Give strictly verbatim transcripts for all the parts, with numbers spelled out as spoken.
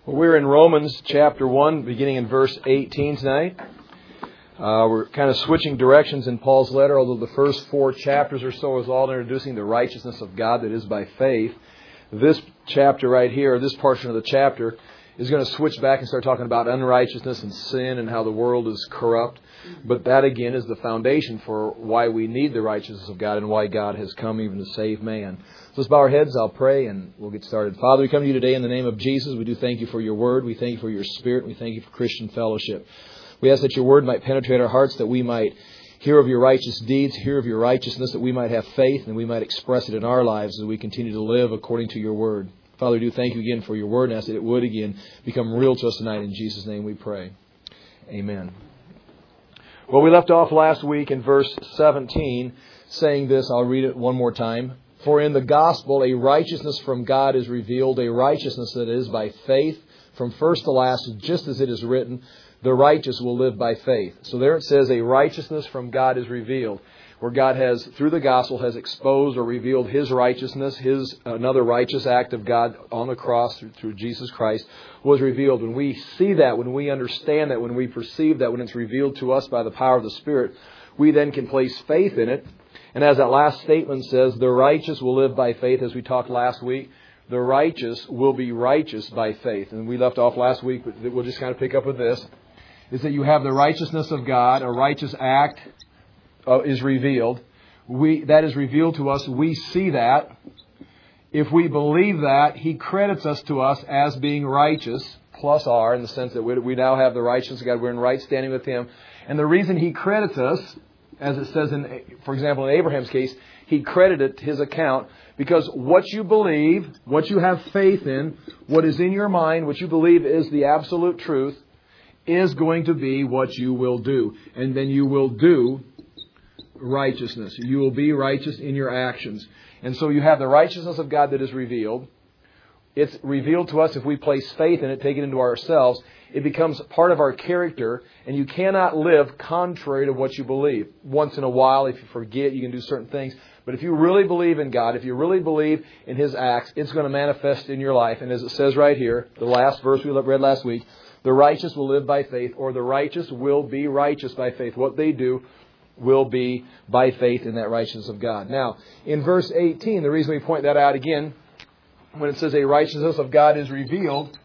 Well, we're in Romans chapter one, beginning in verse eighteen tonight. Uh, we're kind of switching directions in Paul's letter, although the first four chapters or so is all introducing the righteousness of God that is by faith. This chapter right here, this portion of the chapter, is going to switch back and start talking about unrighteousness and sin and how the world is corrupt. But that, again, is the foundation for why we need the righteousness of God and why God has come even to save man. So let's bow our heads, I'll pray, and we'll get started. Father, we come to you today in the name of Jesus. We do thank you for your word. We thank you for your spirit. We thank you for Christian fellowship. We ask that your word might penetrate our hearts, that we might hear of your righteous deeds, hear of your righteousness, that we might have faith, and we might express it in our lives as we continue to live according to your word. Father, we do thank you again for your word, and ask that it would again become real to us tonight. In Jesus' name we pray. Amen. Well, we left off last week in verse seventeen saying this. I'll read it one more time. For in the gospel a righteousness from God is revealed, a righteousness that is by faith from first to last, just as it is written, the righteous will live by faith. So there it says a righteousness from God is revealed, where God has, through the gospel, has exposed or revealed His righteousness, His another righteous act of God on the cross through, through Jesus Christ was revealed. When we see that, when we understand that, when we perceive that, when it's revealed to us by the power of the Spirit, we then can place faith in it. And as that last statement says, the righteous will live by faith, as we talked last week. The righteous will be righteous by faith. And we left off last week, but we'll just kind of pick up with this, is that you have the righteousness of God, a righteous act uh, is revealed. We That is revealed to us. We see that. If we believe that, He credits us to us as being righteous, plus R, in the sense that we, we now have the righteousness of God. We're in right standing with Him. And the reason He credits us, as it says, in, for example, in Abraham's case, he credited his account because what you believe, what you have faith in, what is in your mind, what you believe is the absolute truth, is going to be what you will do. And then you will do righteousness. You will be righteous in your actions. And so you have the righteousness of God that is revealed. It's revealed to us if we place faith in it, take it into ourselves. It becomes part of our character, and you cannot live contrary to what you believe. Once in a while, if you forget, you can do certain things. But if you really believe in God, if you really believe in His acts, it's going to manifest in your life. And as it says right here, the last verse we read last week, the righteous will live by faith, or the righteous will be righteous by faith. What they do will be by faith in that righteousness of God. Now, in verse eighteen, the reason we point that out again, when it says a righteousness of God is revealed,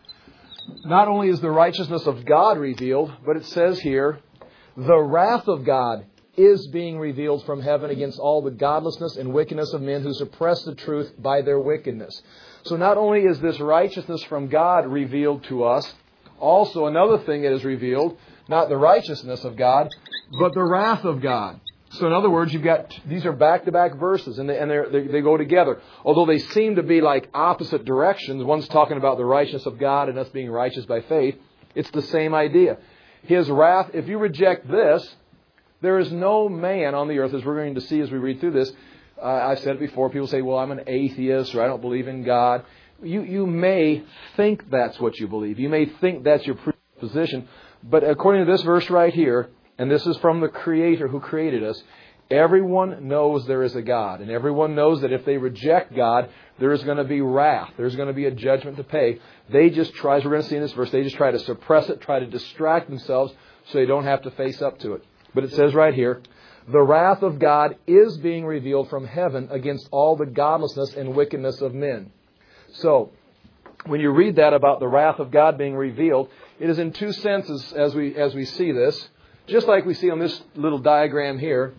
not only is the righteousness of God revealed, but it says here, the wrath of God is being revealed from heaven against all the godlessness and wickedness of men who suppress the truth by their wickedness. So not only is this righteousness from God revealed to us, also another thing that is revealed, not the righteousness of God, but the wrath of God. So in other words, you've got, these are back-to-back verses, and they, and they they go together. Although they seem to be like opposite directions, one's talking about the righteousness of God and us being righteous by faith, it's the same idea. His wrath, if you reject this, there is no man on the earth, as we're going to see as we read through this. Uh, I've said it before, people say, well, I'm an atheist, or I don't believe in God. You, you may think that's what you believe. You may think that's your position. But according to this verse right here, and this is from the Creator who created us, everyone knows there is a God. And everyone knows that if they reject God, there is going to be wrath. There's going to be a judgment to pay. They just try, as we're going to see in this verse, they just try to suppress it, try to distract themselves so they don't have to face up to it. But it says right here, the wrath of God is being revealed from heaven against all the godlessness and wickedness of men. So, when you read that about the wrath of God being revealed, it is in two senses as we as we see this. Just like we see on this little diagram here,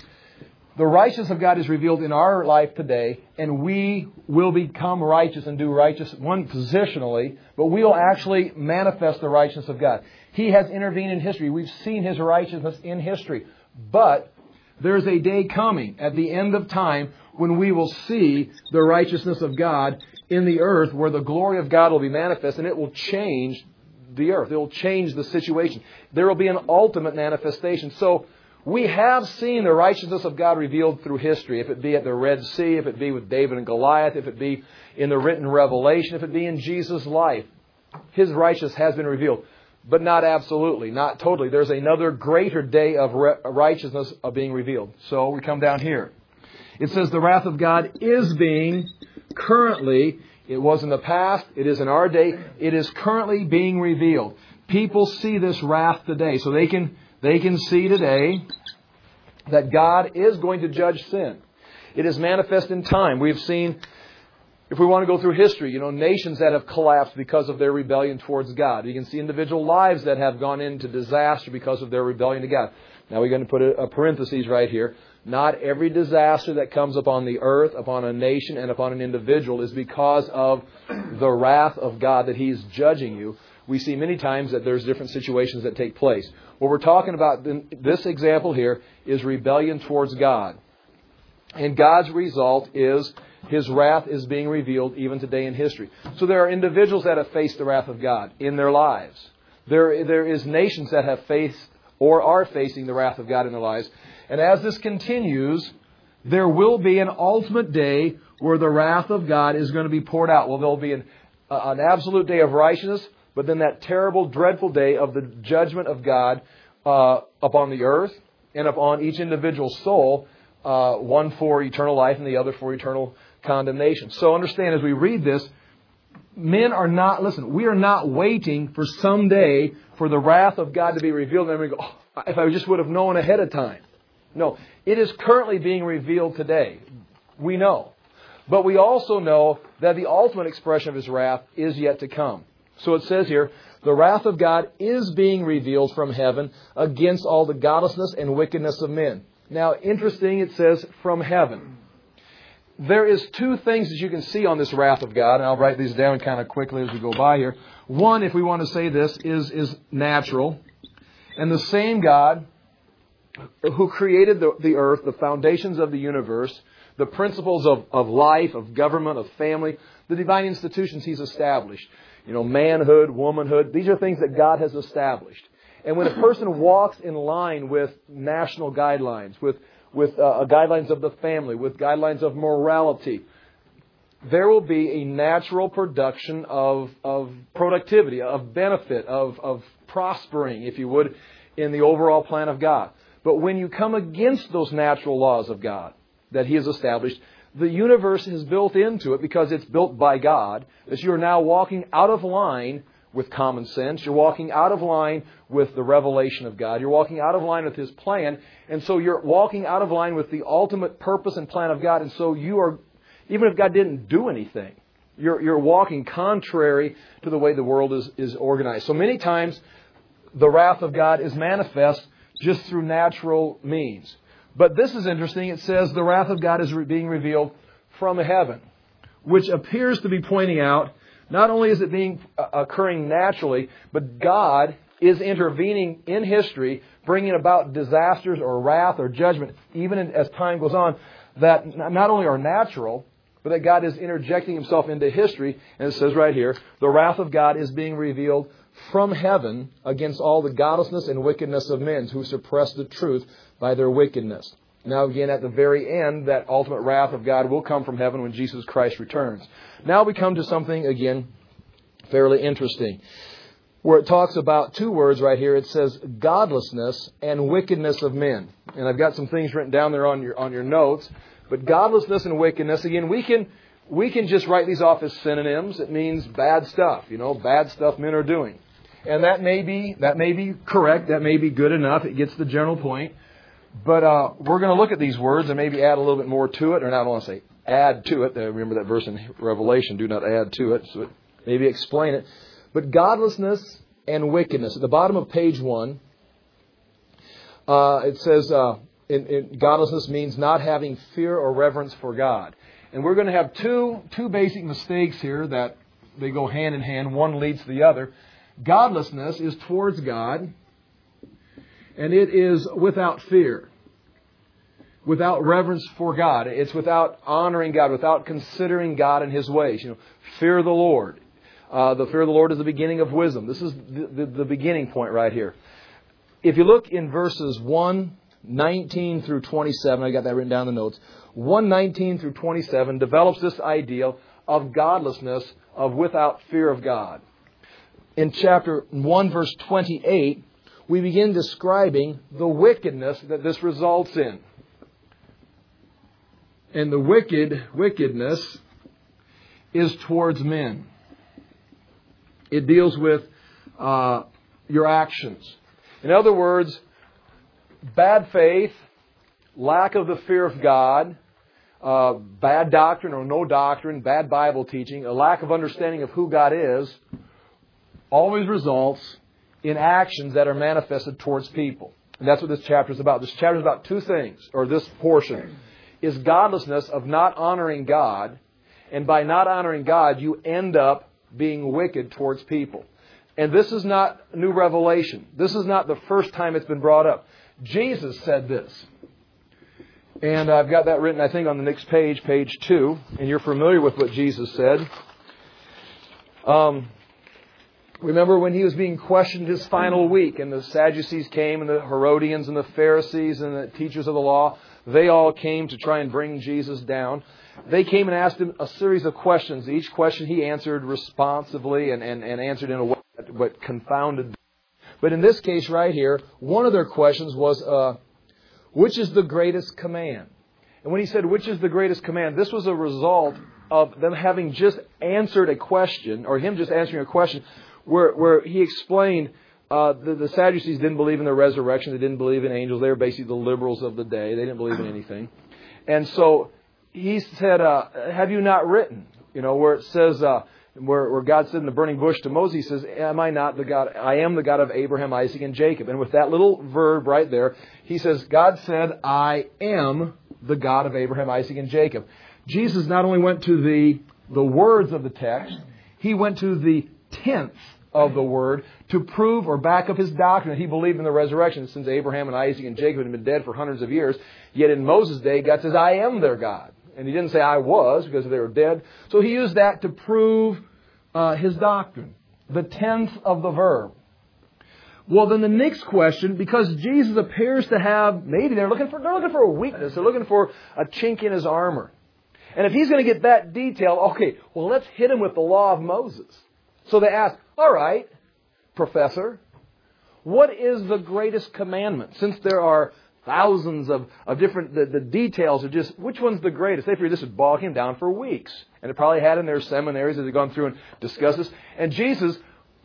the righteousness of God is revealed in our life today, and we will become righteous and do righteous, one positionally, but we will actually manifest the righteousness of God. He has intervened in history. We've seen His righteousness in history. But there's a day coming at the end of time when we will see the righteousness of God in the earth, where the glory of God will be manifest, and it will change the earth. It will change the situation. There will be an ultimate manifestation. So we have seen the righteousness of God revealed through history, if it be at the Red Sea, if it be with David and Goliath, if it be in the written Revelation, if it be in Jesus' life. His righteousness has been revealed, but not absolutely, not totally. There's another greater day of righteousness of being revealed. So we come down here. It says the wrath of God is being currently It was in the past. It is in our day. It is currently being revealed. People see this wrath today. So they can, they can see today that God is going to judge sin. It is manifest in time. We've seen, if we want to go through history, you know, nations that have collapsed because of their rebellion towards God. You can see individual lives that have gone into disaster because of their rebellion to God. Now we're going to put a, a parenthesis right here. Not every disaster that comes upon the earth, upon a nation, and upon an individual is because of the wrath of God that He's judging you. We see many times that there's different situations that take place. What we're talking about in this example here is rebellion towards God. And God's result is His wrath is being revealed even today in history. So there are individuals that have faced the wrath of God in their lives. There, there is nations that have faced or are facing the wrath of God in their lives. And as this continues, there will be an ultimate day where the wrath of God is going to be poured out. Well, there will be an, uh, an absolute day of righteousness, but then that terrible, dreadful day of the judgment of God uh, upon the earth and upon each individual soul, uh, one for eternal life and the other for eternal condemnation. So understand, as we read this, men are not, listen, we are not waiting for someday for the wrath of God to be revealed. And we go, oh, if I just would have known ahead of time. No, it is currently being revealed today. We know. But we also know that the ultimate expression of His wrath is yet to come. So it says here, the wrath of God is being revealed from heaven against all the godlessness and wickedness of men. Now, interesting, it says from heaven. There is two things that you can see on this wrath of God, and I'll write these down kind of quickly as we go by here. One, if we want to say this, is, is natural. And the same God who created the, the earth, the foundations of the universe, the principles of, of life, of government, of family, the divine institutions He's established. You know, manhood, womanhood, these are things that God has established. And when a person walks in line with national guidelines, with, with uh, guidelines of the family, with guidelines of morality, there will be a natural production of, of productivity, of benefit, of, of prospering, if you would, in the overall plan of God. But when you come against those natural laws of God that He has established, the universe is built into it because it's built by God, that you are now walking out of line with common sense. You're walking out of line with the revelation of God. You're walking out of line with His plan. And so you're walking out of line with the ultimate purpose and plan of God. And so you are, even if God didn't do anything, you're, you're walking contrary to the way the world is, is organized. So many times the wrath of God is manifest just through natural means. But this is interesting. It says the wrath of God is being revealed from heaven, which appears to be pointing out not only is it being uh, occurring naturally, but God is intervening in history, bringing about disasters or wrath or judgment, even in, as time goes on, that not only are natural, but that God is interjecting Himself into history. And it says right here, the wrath of God is being revealed from heaven against all the godlessness and wickedness of men who suppress the truth by their wickedness. Now again, at the very end, that ultimate wrath of God will come from heaven when Jesus Christ returns. Now we come to something, again, fairly interesting, where it talks about two words right here. It says godlessness and wickedness of men. And I've got some things written down there on your on your notes. But godlessness and wickedness, again, we can we can just write these off as synonyms. It means bad stuff, you know, bad stuff men are doing. And that may be that may be correct. That may be good enough. It gets the general point. But uh, we're going to look at these words and maybe add a little bit more to it. Or not, I don't want to say add to it. Remember that verse in Revelation, do not add to it. So maybe explain it. But godlessness and wickedness. At the bottom of page one, uh, it says uh, in, in, godlessness means not having fear or reverence for God. And we're going to have two two basic mistakes here that they go hand in hand. One leads to the other. Godlessness is towards God, and it is without fear, without reverence for God. It's without honoring God, without considering God and His ways. You know, fear the Lord. Uh, the fear of the Lord is the beginning of wisdom. This is the, the, the beginning point right here. If you look in verses one nineteen through twenty-seven, I got that written down in the notes. one nineteen through twenty-seven develops this idea of godlessness, of without fear of God. In chapter one, verse twenty-eight, we begin describing the wickedness that this results in. And the wicked, wickedness is towards men. It deals with uh, your actions. In other words, bad faith, lack of the fear of God, uh, bad doctrine or no doctrine, bad Bible teaching, a lack of understanding of who God is, always results in actions that are manifested towards people. And that's what this chapter is about. This chapter is about two things, or this portion, is godlessness of not honoring God. And by not honoring God, you end up being wicked towards people. And this is not new revelation. This is not the first time it's been brought up. Jesus said this. And I've got that written, I think, on the next page, page two. And you're familiar with what Jesus said. Um, remember when He was being questioned His final week, and the Sadducees came, and the Herodians, and the Pharisees, and the teachers of the law, they all came to try and bring Jesus down. They came and asked Him a series of questions. Each question He answered responsively and, and, and answered in a way that, that confounded them. But in this case right here, one of their questions was, uh, which is the greatest command? And when He said, which is the greatest command, this was a result of them having just answered a question, or Him just answering a question, where, where He explained uh, the, the Sadducees didn't believe in the resurrection. They didn't believe in angels. They were basically the liberals of the day. They didn't believe in anything. And so He said, uh, have you not written? You know, where it says, uh, where, where God said in the burning bush to Moses, He says, am I not the God? I am the God of Abraham, Isaac, and Jacob. And with that little verb right there, He says, God said, I am the God of Abraham, Isaac, and Jacob. Jesus not only went to the, the words of the text, He went to the tense of the word to prove or back up His doctrine that He believed in the resurrection, since Abraham and Isaac and Jacob had been dead for hundreds of years. Yet in Moses' day, God says, I am their God. And He didn't say I was, because they were dead. So He used that to prove uh, His doctrine. The tense of the verb. Well, then the next question, because Jesus appears to have, maybe they're looking for, they're looking for a weakness. They're looking for a chink in His armor. And if He's going to get that detail, okay, well, let's hit Him with the law of Moses. So they ask, all right, Professor, what is the greatest commandment? Since there are thousands of, of different, the, the details are just, which one's the greatest? They figured this would bog Him down for weeks. And it probably had in their seminaries as they've gone through and discussed this. And Jesus,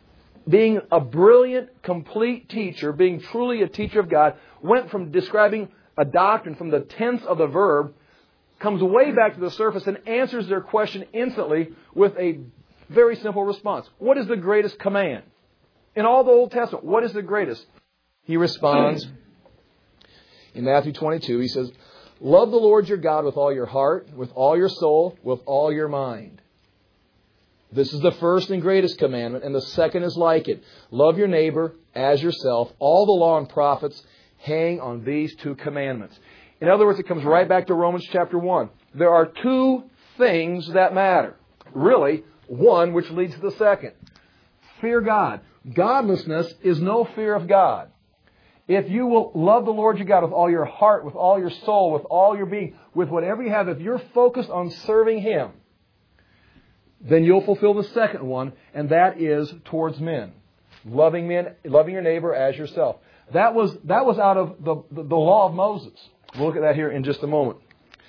being a brilliant, complete teacher, being truly a teacher of God, went from describing a doctrine from the tense of the verb, comes way back to the surface and answers their question instantly with a very simple response. What is the greatest command? In all the Old Testament, what is the greatest? He responds in Matthew twenty-two, He says, love the Lord your God with all your heart, with all your soul, with all your mind. This is the first and greatest commandment, and the second is like it. Love your neighbor as yourself. All the law and prophets hang on these two commandments. In other words, it comes right back to Romans chapter one. There are two things that matter. Really, one which leads to the second. Fear God. Godlessness is no fear of God. If you will love the Lord your God with all your heart, with all your soul, with all your being, with whatever you have, if you're focused on serving Him, then you'll fulfill the second one, and that is towards men. Loving men, loving your neighbor as yourself. That was, that was out of the, the, the law of Moses. We'll look at that here in just a moment.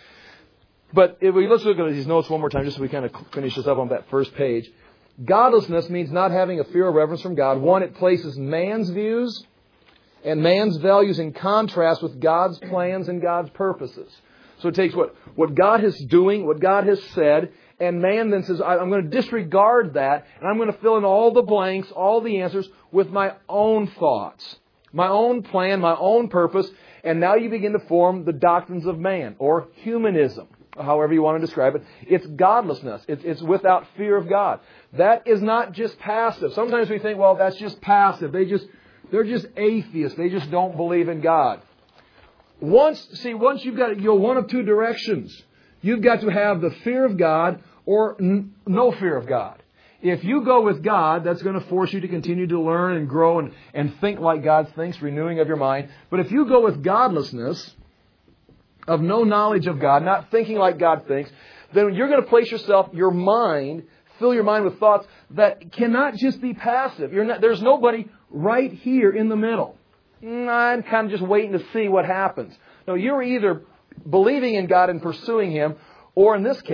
But if we, let's look at these notes one more time just so we kind of finish this up on that first page. Godlessness means not having a fear or reverence from God. One, it places man's views and man's values in contrast with God's plans and God's purposes. So it takes what, what God is doing, what God has said, and man then says, I'm going to disregard that, and I'm going to fill in all the blanks, all the answers with my own thoughts, my own plan, my own purpose, and now you begin to form the doctrines of man, or humanism, however you want to describe it. It's godlessness. It's, it's without fear of God. That is not just passive. Sometimes we think, well, that's just passive. They just, they're just atheists. They just don't believe in God. Once, see, once you've got, you're one of two directions. You've got to have the fear of God or n- no fear of God. If you go with God, that's going to force you to continue to learn and grow and, and think like God thinks, renewing of your mind. But if you go with godlessness, of no knowledge of God, not thinking like God thinks, then you're going to place yourself, your mind, fill your mind with thoughts that cannot just be passive. You're not, there's nobody right here in the middle. I'm kind of just waiting to see what happens. No, you're either believing in God and pursuing Him, or in this case,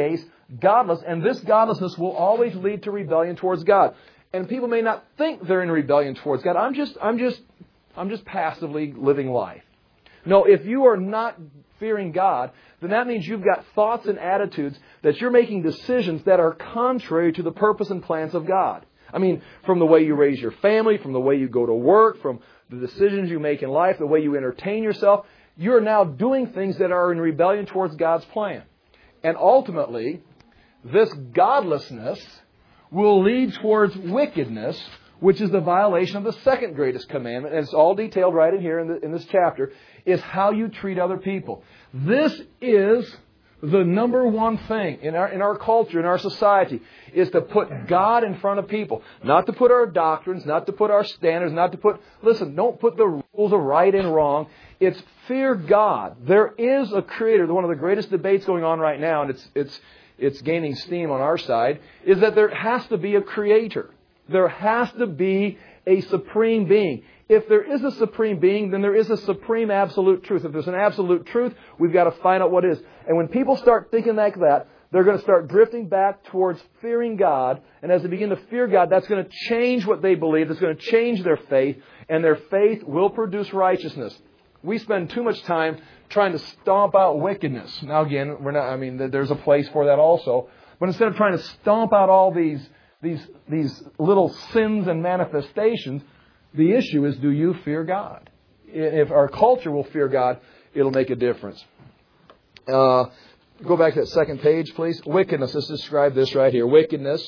godless, and this godlessness will always lead to rebellion towards God. And people may not think they're in rebellion towards God. I'm just, I'm just, I'm just passively living life. No, if you are not fearing God, then that means you've got thoughts and attitudes that you're making decisions that are contrary to the purpose and plans of God. I mean, from the way you raise your family, from the way you go to work, from the decisions you make in life, the way you entertain yourself, you're now doing things that are in rebellion towards God's plan. And ultimately, this godlessness will lead towards wickedness, which is the violation of the second greatest commandment, and it's all detailed right in here in, the, in this chapter, is how you treat other people. This is the number one thing in our in our culture, in our society, is to put God in front of people. Not to put our doctrines, not to put our standards, not to put... Listen, don't put the rules of right and wrong. It's fear God. There is a Creator. One of the greatest debates going on right now, and it's it's it's gaining steam on our side, is that there has to be a Creator. There has to be a supreme being. If there is a supreme being, then there is a supreme absolute truth. If there's an absolute truth, we've got to find out what it is. And when people start thinking like that, they're going to start drifting back towards fearing God. And as they begin to fear God, that's going to change what they believe. It's going to change their faith. And their faith will produce righteousness. We spend too much time trying to stomp out wickedness. Now again, we're not, I mean, there's a place for that also. But instead of trying to stomp out all these These these little sins and manifestations, the issue is, do you fear God? If our culture will fear God, it'll make a difference. Uh, go back to that second page, please. Wickedness. Let's describe this right here. Wickedness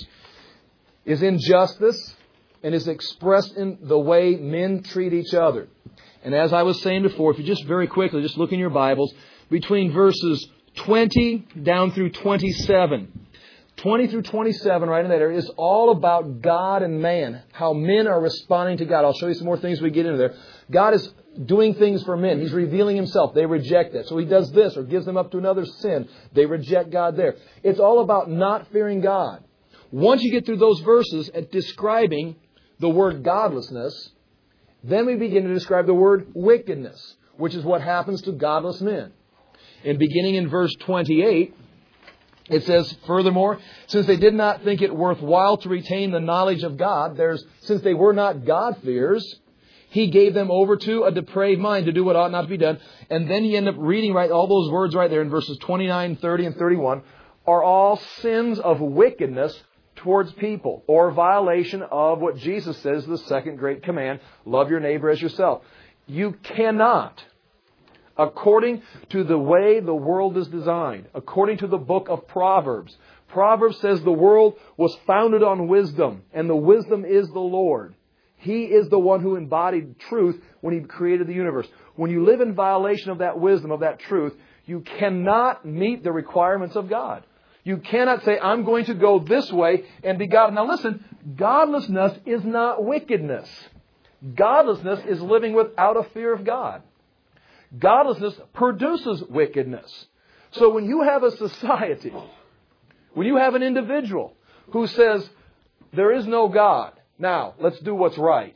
is injustice and is expressed in the way men treat each other. And as I was saying before, if you just very quickly, just look in your Bibles, between verses twenty down through twenty-seven, twenty through twenty-seven, right in that area, is all about God and man. How men are responding to God. I'll show you some more things we get into there. God is doing things for men. He's revealing Himself. They reject that. So He does this or gives them up to another sin. They reject God there. It's all about not fearing God. Once you get through those verses at describing the word godlessness, then we begin to describe the word wickedness, which is what happens to godless men. And beginning in verse twenty-eight, it says, furthermore, since they did not think it worthwhile to retain the knowledge of God, there's since they were not God-fearers, He gave them over to a depraved mind to do what ought not to be done. And then you end up reading right all those words right there in verses twenty-nine, thirty, and thirty-one are all sins of wickedness towards people, or violation of what Jesus says, the second great command, love your neighbor as yourself. You cannot, according to the way the world is designed, according to the book of Proverbs. Proverbs says the world was founded on wisdom, and the wisdom is the Lord. He is the one who embodied truth when He created the universe. When you live in violation of that wisdom, of that truth, you cannot meet the requirements of God. You cannot say, I'm going to go this way and be God. Now listen, godlessness is not wickedness. Godlessness is living without a fear of God. Godlessness produces wickedness. So when you have a society, when you have an individual who says, there is no God, now let's do what's right.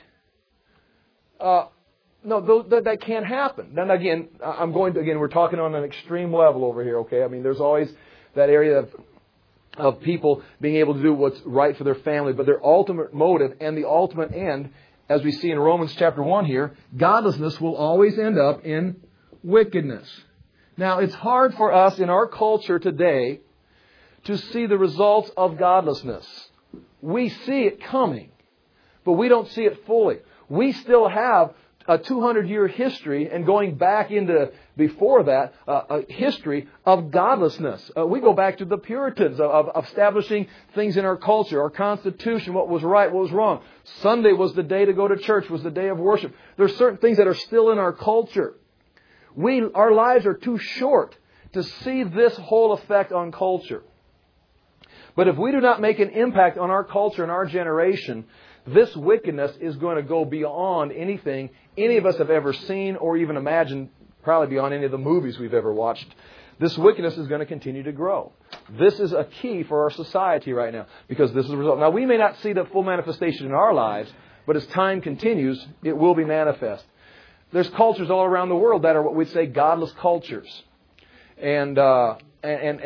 Uh, no, that, that can't happen. Then again, I'm going to, again, we're talking on an extreme level over here, okay? I mean, there's always that area of, of people being able to do what's right for their family, but their ultimate motive and the ultimate end, as we see in Romans chapter one here, godlessness will always end up in wickedness. Now, it's hard for us in our culture today to see the results of godlessness. We see it coming, but we don't see it fully. We still have a two hundred year history, and going back into before that, uh, a history of godlessness. Uh, we go back to the Puritans of, of establishing things in our culture, our Constitution, what was right, what was wrong. Sunday was the day to go to church, was the day of worship. There's certain things that are still in our culture. We, our lives are too short to see this whole effect on culture. But if we do not make an impact on our culture and our generation, this wickedness is going to go beyond anything any of us have ever seen or even imagined, probably beyond any of the movies we've ever watched. This wickedness is going to continue to grow. This is a key for our society right now, because this is the result. Now, we may not see the full manifestation in our lives, but as time continues, it will be manifest. There's cultures all around the world that are what we'd say godless cultures. And, uh, and, and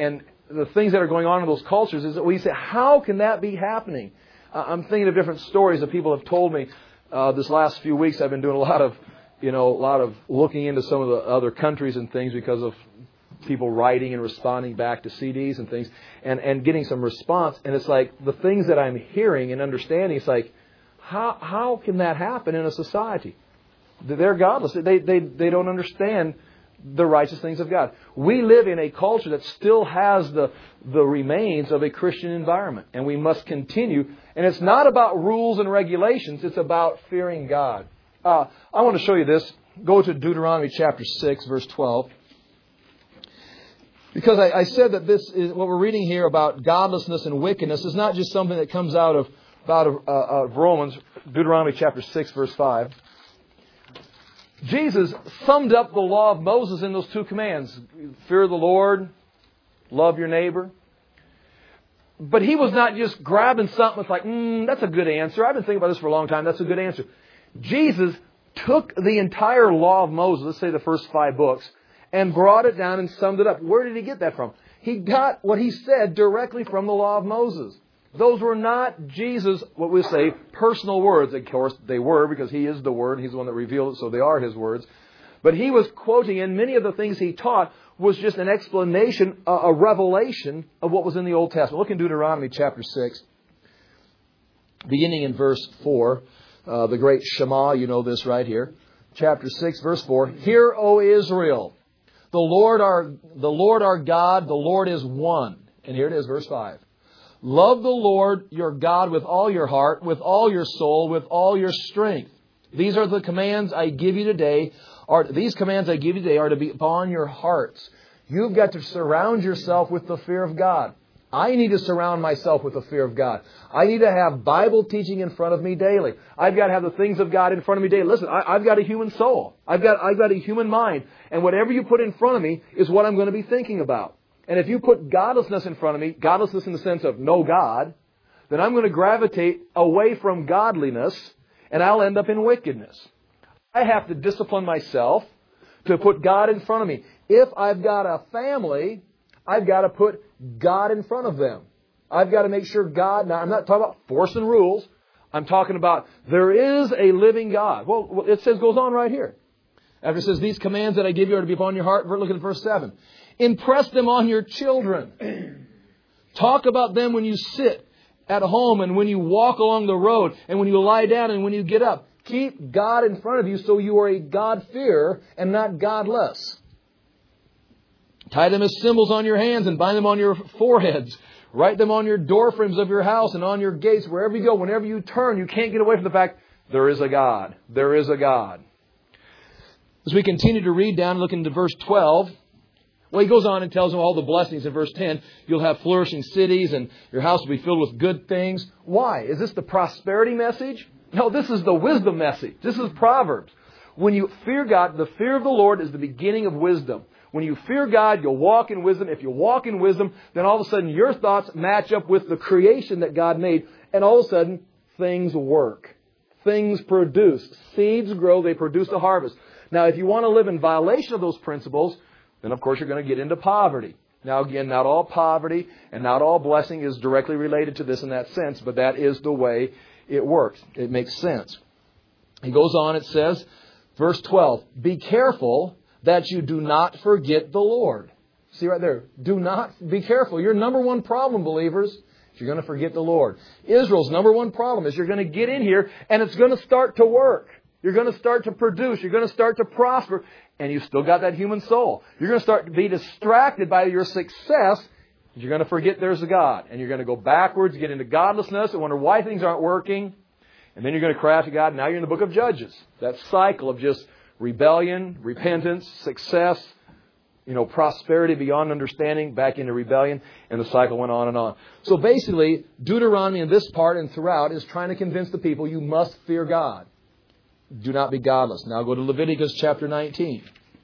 the things that are going on in those cultures is that we say, how can that be happening? Uh, I'm thinking of different stories that people have told me uh, this last few weeks. I've been doing a lot of, you know, a lot of looking into some of the other countries and things because of people writing and responding back to C Ds and things and, and getting some response. And it's like the things that I'm hearing and understanding, it's like, how how can that happen in a society? They're godless. They, they, they don't understand the righteous things of God. We live in a culture that still has the, the remains of a Christian environment. And we must continue. And it's not about rules and regulations. It's about fearing God. Uh, I want to show you this. Go to Deuteronomy chapter six, verse twelve. Because I, I said that this is what we're reading here about godlessness and wickedness is not just something that comes out of, out of, uh, of Romans, Deuteronomy chapter six, verse five. Jesus summed up the law of Moses in those two commands. Fear the Lord, love your neighbor. But He was not just grabbing something that's like, mm, that's a good answer. I've been thinking about this for a long time. That's a good answer. Jesus took the entire law of Moses, let's say the first five books, and brought it down and summed it up. Where did He get that from? He got what He said directly from the law of Moses. Those were not Jesus, what we say, personal words. Of course, they were because He is the Word. He's the one that revealed it, so they are His words. But He was quoting, and many of the things He taught was just an explanation, a, a revelation of what was in the Old Testament. Look in Deuteronomy chapter six, beginning in verse four. Uh, the great Shema, you know this right here. Chapter six, verse four. Hear, O Israel, the Lord our the Lord our God, the Lord is one. And here it is, verse five. Love the Lord your God with all your heart, with all your soul, with all your strength. These are the commands I give you today. Are, these commands I give you today are to be upon your hearts. You've got to surround yourself with the fear of God. I need to surround myself with the fear of God. I need to have Bible teaching in front of me daily. I've got to have the things of God in front of me daily. Listen, I, I've got a human soul. I've got, I've got a human mind. And whatever you put in front of me is what I'm going to be thinking about. And if you put godlessness in front of me, godlessness in the sense of no God, then I'm going to gravitate away from godliness and I'll end up in wickedness. I have to discipline myself to put God in front of me. If I've got a family, I've got to put God in front of them. I've got to make sure God, now I'm not talking about force and rules. I'm talking about there is a living God. Well, it says, goes on right here. After it says, these commands that I give you are to be upon your heart. Look at verse seven. Impress them on your children. Talk about them when you sit at home and when you walk along the road and when you lie down and when you get up. Keep God in front of you so you are a God-fearer and not godless. Tie them as symbols on your hands and bind them on your foreheads. Write them on your doorframes of your house and on your gates. Wherever you go, whenever you turn, you can't get away from the fact there is a God. There is a God. As we continue to read down, look into verse twelve. Well, he goes on and tells them all the blessings in verse ten. You'll have flourishing cities and your house will be filled with good things. Why? Is this the prosperity message? No, this is the wisdom message. This is Proverbs. When you fear God, the fear of the Lord is the beginning of wisdom. When you fear God, you'll walk in wisdom. If you walk in wisdom, then all of a sudden your thoughts match up with the creation that God made. And all of a sudden, things work. Things produce. Seeds grow. They produce a harvest. Now, if you want to live in violation of those principles, then of course you're going to get into poverty. Now again, not all poverty and not all blessing is directly related to this in that sense, but that is the way it works. It makes sense. He goes on, it says, verse twelve, be careful that you do not forget the Lord. See right there. Do not be careful. Your number one problem, believers, is you're going to forget the Lord. Israel's number one problem is you're going to get in here and it's going to start to work. You're going to start to produce. You're going to start to prosper. And you've still got that human soul. You're going to start to be distracted by your success. You're going to forget there's a God. And you're going to go backwards, get into godlessness, and wonder why things aren't working. And then you're going to cry out to God. Now you're in the book of Judges. That cycle of just rebellion, repentance, success, you know, prosperity beyond understanding, back into rebellion. And the cycle went on and on. So basically, Deuteronomy in this part and throughout is trying to convince the people you must fear God. Do not be godless. Now go to Leviticus chapter nineteen.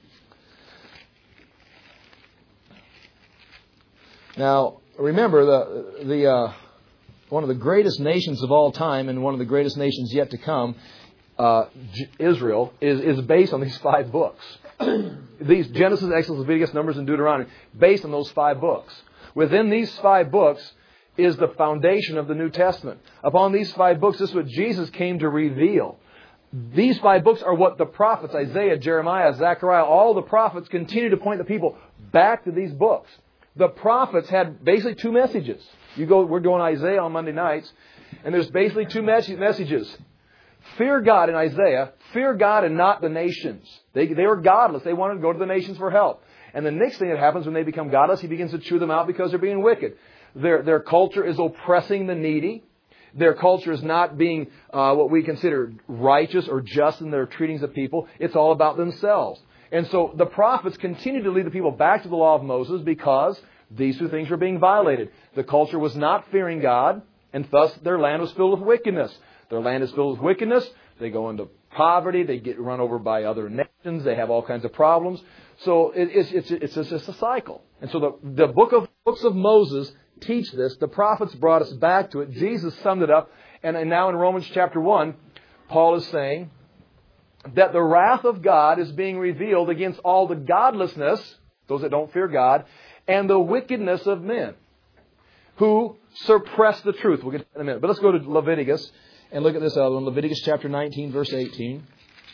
Now, remember, the the uh, one of the greatest nations of all time and one of the greatest nations yet to come, uh, Israel, is, is based on these five books. These Genesis, Exodus, Leviticus, Numbers, and Deuteronomy, based on those five books. Within these five books is the foundation of the New Testament. Upon these five books, this is what Jesus came to reveal. These five books are what the prophets, Isaiah, Jeremiah, Zechariah, all the prophets continue to point the people back to these books. The prophets had basically two messages. You go, we're doing Isaiah on Monday nights, and there's basically two messages. Fear God in Isaiah. Fear God and not the nations. They, they were godless. They wanted to go to the nations for help. And the next thing that happens when they become godless, He begins to chew them out because they're being wicked. Their, their culture is oppressing the needy. Their culture is not being uh, what we consider righteous or just in their treatings of people. It's all about themselves. And so the prophets continue to lead the people back to the law of Moses because these two things were being violated. The culture was not fearing God, and thus their land was filled with wickedness. Their land is filled with wickedness. They go into poverty. They get run over by other nations. They have all kinds of problems. So it, it's, it's, it's, it's just a cycle. And so the, the book of books of Moses teach this. The prophets brought us back to it. Jesus summed it up. And, and now in Romans chapter one, Paul is saying that the wrath of God is being revealed against all the godlessness, those that don't fear God, and the wickedness of men who suppress the truth. We'll get to that in a minute. But let's go to Leviticus and look at this other one. Leviticus chapter nineteen, verse eighteen.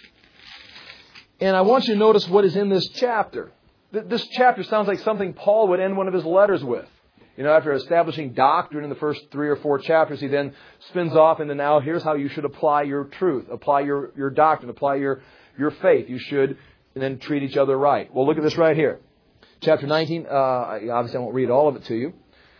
And I want you to notice what is in this chapter. This chapter sounds like something Paul would end one of his letters with. You know, after establishing doctrine in the first three or four chapters, he then spins off into now, here's how you should apply your truth, apply your, your doctrine, apply your, your faith. You should and then treat each other right. Well, look at this right here. Chapter nineteen, uh, obviously I won't read all of it to you.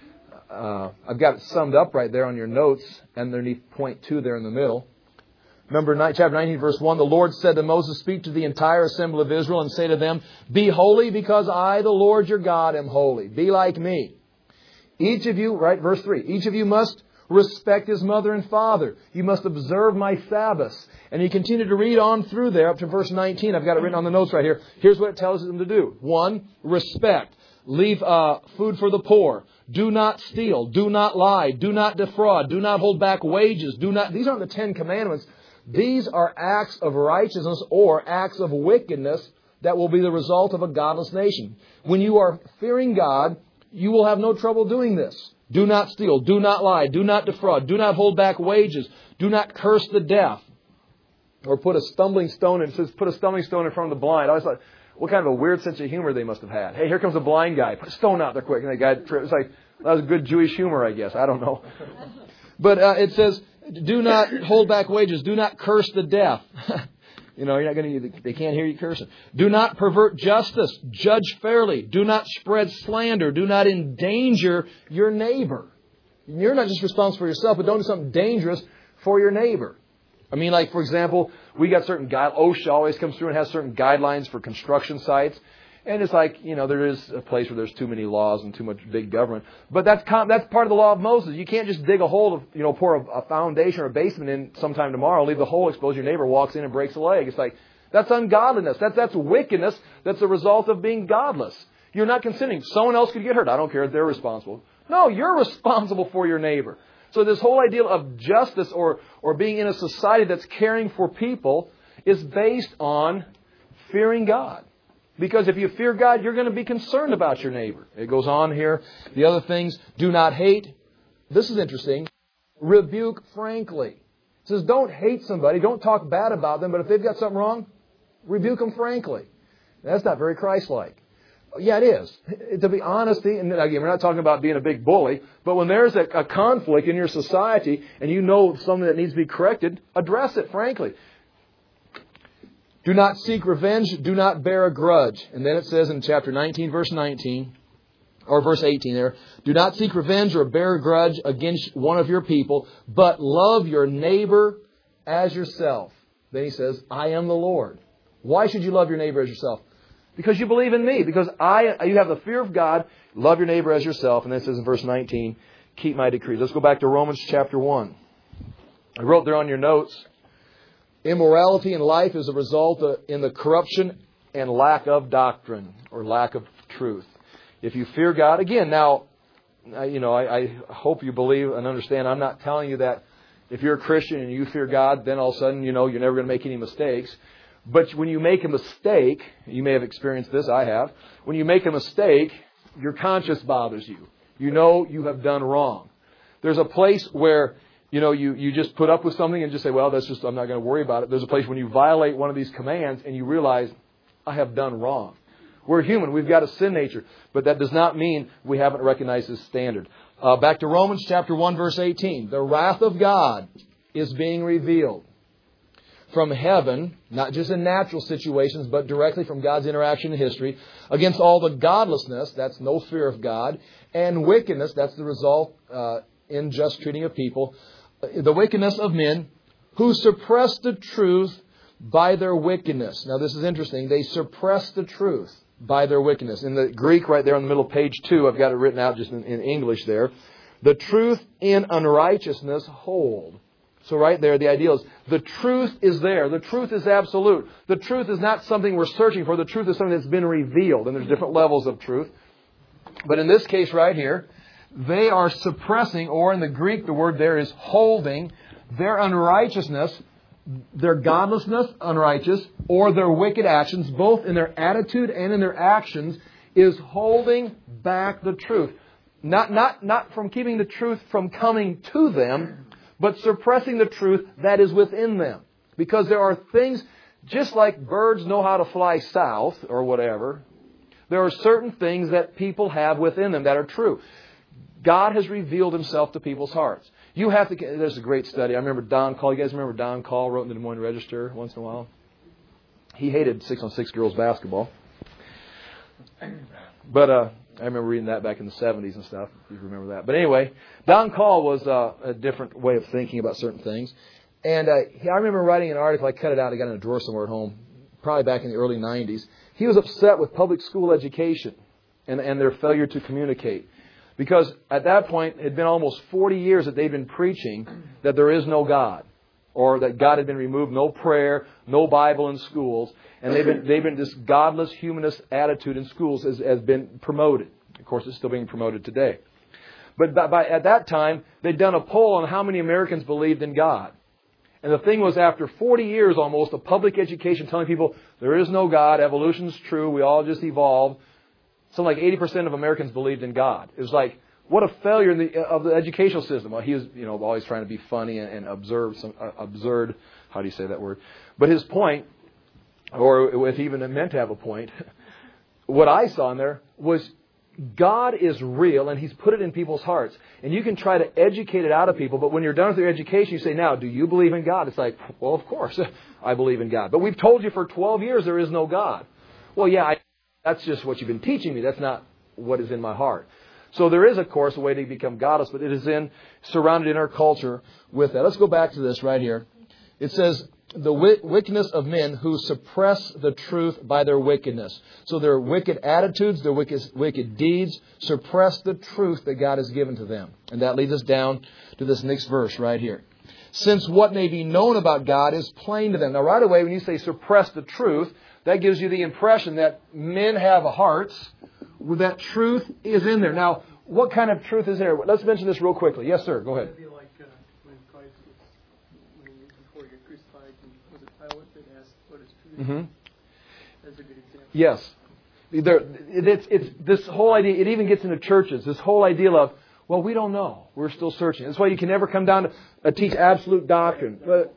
Uh, I've got it summed up right there on your notes, underneath point two there in the middle. Remember, chapter nineteen, verse one, the Lord said to Moses, speak to the entire assembly of Israel and say to them, be holy because I, the Lord your God, am holy. Be like me. Each of you, right, verse three, each of you must respect his mother and father. You must observe my Sabbaths. And you continue to read on through there up to verse nineteen. I've got it written on the notes right here. Here's what it tells them to do. One, respect. Leave uh, food for the poor. Do not steal. Do not lie. Do not defraud. Do not hold back wages. Do not. These aren't the Ten Commandments. These are acts of righteousness or acts of wickedness that will be the result of a godless nation. When you are fearing God, you will have no trouble doing this. Do not steal. Do not lie. Do not defraud. Do not hold back wages. Do not curse the deaf. Or put a stumbling stone, and it says put a stumbling stone in front of the blind. I always thought, what kind of a weird sense of humor they must have had. Hey, here comes a blind guy. Put a stone out there quick. And the guy, it's like, that was good Jewish humor, I guess. I don't know. But uh, it says, do not hold back wages. Do not curse the deaf. You know, you're not going to, they can't hear you cursing. Do not pervert justice. Judge fairly. Do not spread slander. Do not endanger your neighbor. You're not just responsible for yourself, but don't do something dangerous for your neighbor. I mean, like, for example, we got certain guidelines. OSHA always comes through and has certain guidelines for construction sites. And it's like, you know, there is a place where there's too many laws and too much big government. But that's that's part of the law of Moses. You can't just dig a hole, of, you know, pour a, a foundation or a basement in sometime tomorrow, leave the hole exposed, your neighbor walks in and breaks a leg. It's like, that's ungodliness. That's, that's wickedness. That's a result of being godless. You're not considering someone else could get hurt. I don't care if they're responsible. No, you're responsible for your neighbor. So this whole idea of justice or, or being in a society that's caring for people is based on fearing God. Because if you fear God, you're going to be concerned about your neighbor. It goes on here. The other things, do not hate. This is interesting. Rebuke frankly. It says don't hate somebody. Don't talk bad about them. But if they've got something wrong, rebuke them frankly. That's not very Christ-like. Yeah, it is. To be honest, and again, we're not talking about being a big bully, but when there's a, a conflict in your society and you know something that needs to be corrected, address it frankly. Do not seek revenge. Do not bear a grudge. And then it says in chapter nineteen, verse nineteen, or verse eighteen there, do not seek revenge or bear a grudge against one of your people, but love your neighbor as yourself. Then he says, I am the Lord. Why should you love your neighbor as yourself? Because you believe in me. Because I, you have the fear of God. Love your neighbor as yourself. And then it says in verse nineteen, keep my decrees. Let's go back to Romans chapter one. I wrote there on your notes, immorality in life is a result of, in the corruption and lack of doctrine or lack of truth. If you fear God, again, now, you know, I, I hope you believe and understand. I'm not telling you that if you're a Christian and you fear God, then all of a sudden, you know, you're never going to make any mistakes. But when you make a mistake, you may have experienced this, I have. When you make a mistake, your conscience bothers you. You know you have done wrong. There's a place where, you know, you, you just put up with something and just say, well, that's just, I'm not going to worry about it. There's a place when you violate one of these commands and you realize, I have done wrong. We're human. We've got a sin nature. But that does not mean we haven't recognized His standard. Uh, back to Romans chapter one, verse eighteen. The wrath of God is being revealed from heaven, not just in natural situations, but directly from God's interaction in history, against all the godlessness, that's no fear of God, and wickedness, that's the result, uh, unjust treating of people, the wickedness of men who suppress the truth by their wickedness. Now this is interesting. They suppress the truth by their wickedness. In the Greek right there on the middle of page two, I've got it written out just in, in English there. The truth in unrighteousness hold. So right there, the idea is the truth is there. The truth is absolute. The truth is not something we're searching for. The truth is something that's been revealed. And there's different levels of truth. But in this case right here, they are suppressing, or in the Greek, the word there is holding, their unrighteousness, their godlessness, unrighteous, or their wicked actions, both in their attitude and in their actions, is holding back the truth. Not, not, not from keeping the truth from coming to them, but suppressing the truth that is within them. Because there are things, just like birds know how to fly south or whatever, there are certain things that people have within them that are true. God has revealed Himself to people's hearts. You have to. There's a great study. I remember Don Call. You guys remember Don Call wrote in the Des Moines Register once in a while? He hated six on six girls basketball. But uh, I remember reading that back in the seventies and stuff, if you remember that. But anyway, Don Call was uh, a different way of thinking about certain things. And uh, he, I remember writing an article. I cut it out. I got it in a drawer somewhere at home, probably back in the early nineties. He was upset with public school education and, and their failure to communicate. Because at that point, it had been almost forty years that they'd been preaching that there is no God, or that God had been removed, no prayer, no Bible in schools, and they've been they've been this godless, humanist attitude in schools has, has been promoted. Of course, it's still being promoted today. But by, by, at that time, they'd done a poll on how many Americans believed in God. And the thing was, after forty years almost of public education telling people there is no God, evolution's true, we all just evolved, something like eighty percent of Americans believed in God. It was like, what a failure in the, of the educational system. Well, he was, you know, always trying to be funny and, and absurd, some, uh, absurd, how do you say that word? But his point, or if he even meant to have a point, what I saw in there was God is real and He's put it in people's hearts. And you can try to educate it out of people, but when you're done with your education, you say, now, do you believe in God? It's like, well, of course, I believe in God. But we've told you for twelve years there is no God. Well, yeah, I, that's just what you've been teaching me. That's not what is in my heart. So there is, of course, a way to become godless, but it is in surrounded in our culture with that. Let's go back to this right here. It says, the wickedness of men who suppress the truth by their wickedness. So their wicked attitudes, their wicked, wicked deeds suppress the truth that God has given to them. And that leads us down to this next verse right here. Since what may be known about God is plain to them. Now right away when you say suppress the truth, that gives you the impression that men have hearts where that truth is in there. Now, what kind of truth is there? Let's mention this real quickly. Yes, sir. Go ahead. Mm-hmm. That's a good example. Yes. There, it, it's, it's this whole idea, it even gets into churches, this whole idea of, well, we don't know. We're still searching. That's why you can never come down to uh, teach absolute doctrine. But,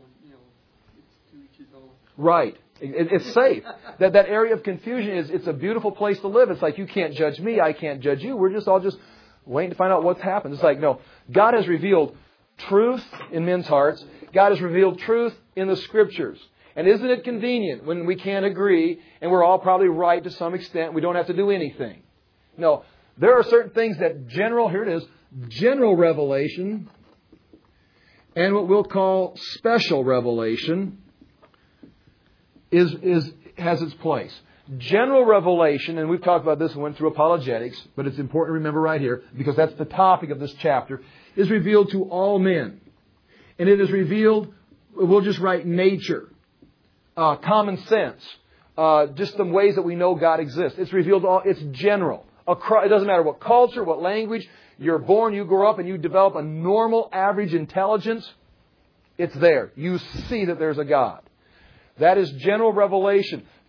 right. It, it's safe. That that area of confusion is, it's a beautiful place to live. It's like, you can't judge me, I can't judge you. We're just all just waiting to find out what's happened. It's like, no, God has revealed truth in men's hearts. God has revealed truth in the Scriptures. And isn't it convenient when we can't agree and we're all probably right to some extent? We don't have to do anything. No, there are certain things that general, here it is, general revelation and what we'll call special revelation is, is has its place. General revelation, and we've talked about this and went through apologetics, but it's important to remember right here because that's the topic of this chapter, is revealed to all men. And it is revealed, we'll just write nature. Uh, common sense, uh, just the ways that we know God exists. It's revealed all. It's general. Across, it doesn't matter what culture, what language you're born, you grow up, and you develop a normal, average intelligence. It's there. You see that there's a God. That is general revelation.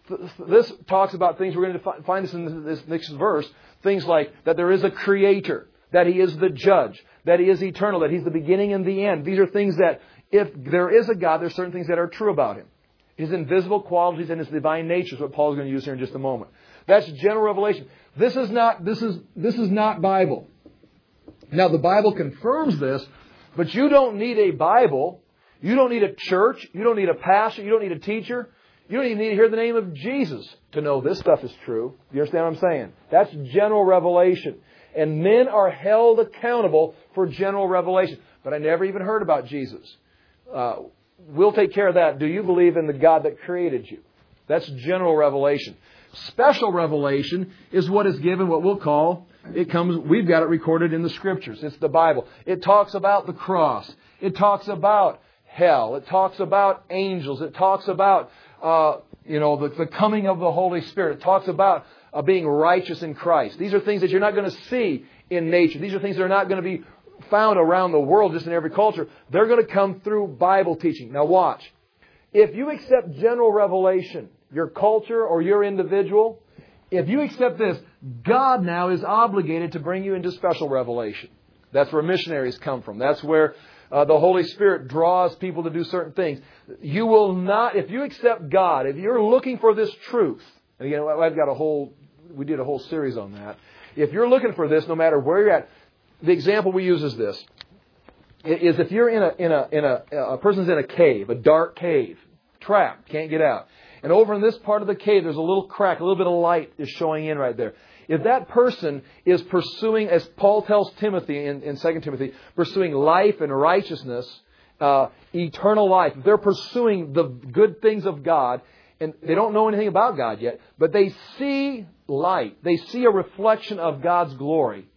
This talks about things, we're going to find this in this next verse, things like that there is a creator, that He is the judge, that He is eternal, that He's the beginning and the end. These are things that, if there is a God, there's certain things that are true about Him. His invisible qualities and His divine nature is what Paul's going to use here in just a moment. That's general revelation. This is not, this is, this is not Bible. Now, the Bible confirms this, but you don't need a Bible. You don't need a church. You don't need a pastor. You don't need a teacher. You don't even need to hear the name of Jesus to know this stuff is true. You understand what I'm saying? That's general revelation. And men are held accountable for general revelation. But I never even heard about Jesus. Uh, we'll take care of that. Do you believe in the God that created you? That's general revelation. Special revelation is what is given, what we'll call, it comes, we've got it recorded in the Scriptures. It's the Bible. It talks about the cross. It talks about hell. It talks about angels. It talks about, uh, you know, the, the coming of the Holy Spirit. It talks about uh, being righteous in Christ. These are things that you're not going to see in nature. These are things that are not going to be found around the world, just in every culture. They're going to come through Bible teaching. Now watch. If you accept general revelation, your culture or your individual, if you accept this, God now is obligated to bring you into special revelation. That's where missionaries come from. That's where uh, the Holy Spirit draws people to do certain things. You will not, if you accept God, if you're looking for this truth, and again, I've got a whole, we did a whole series on that. If you're looking for this, no matter where you're at, the example we use is this: is if you're in a in a in a a person's in a cave, a dark cave, trapped, can't get out. And over in this part of the cave, there's a little crack, a little bit of light is showing in right there. If that person is pursuing, as Paul tells Timothy in, in Second Timothy, pursuing life and righteousness, uh, eternal life, if they're pursuing the good things of God, and they don't know anything about God yet, but they see light, they see a reflection of God's glory,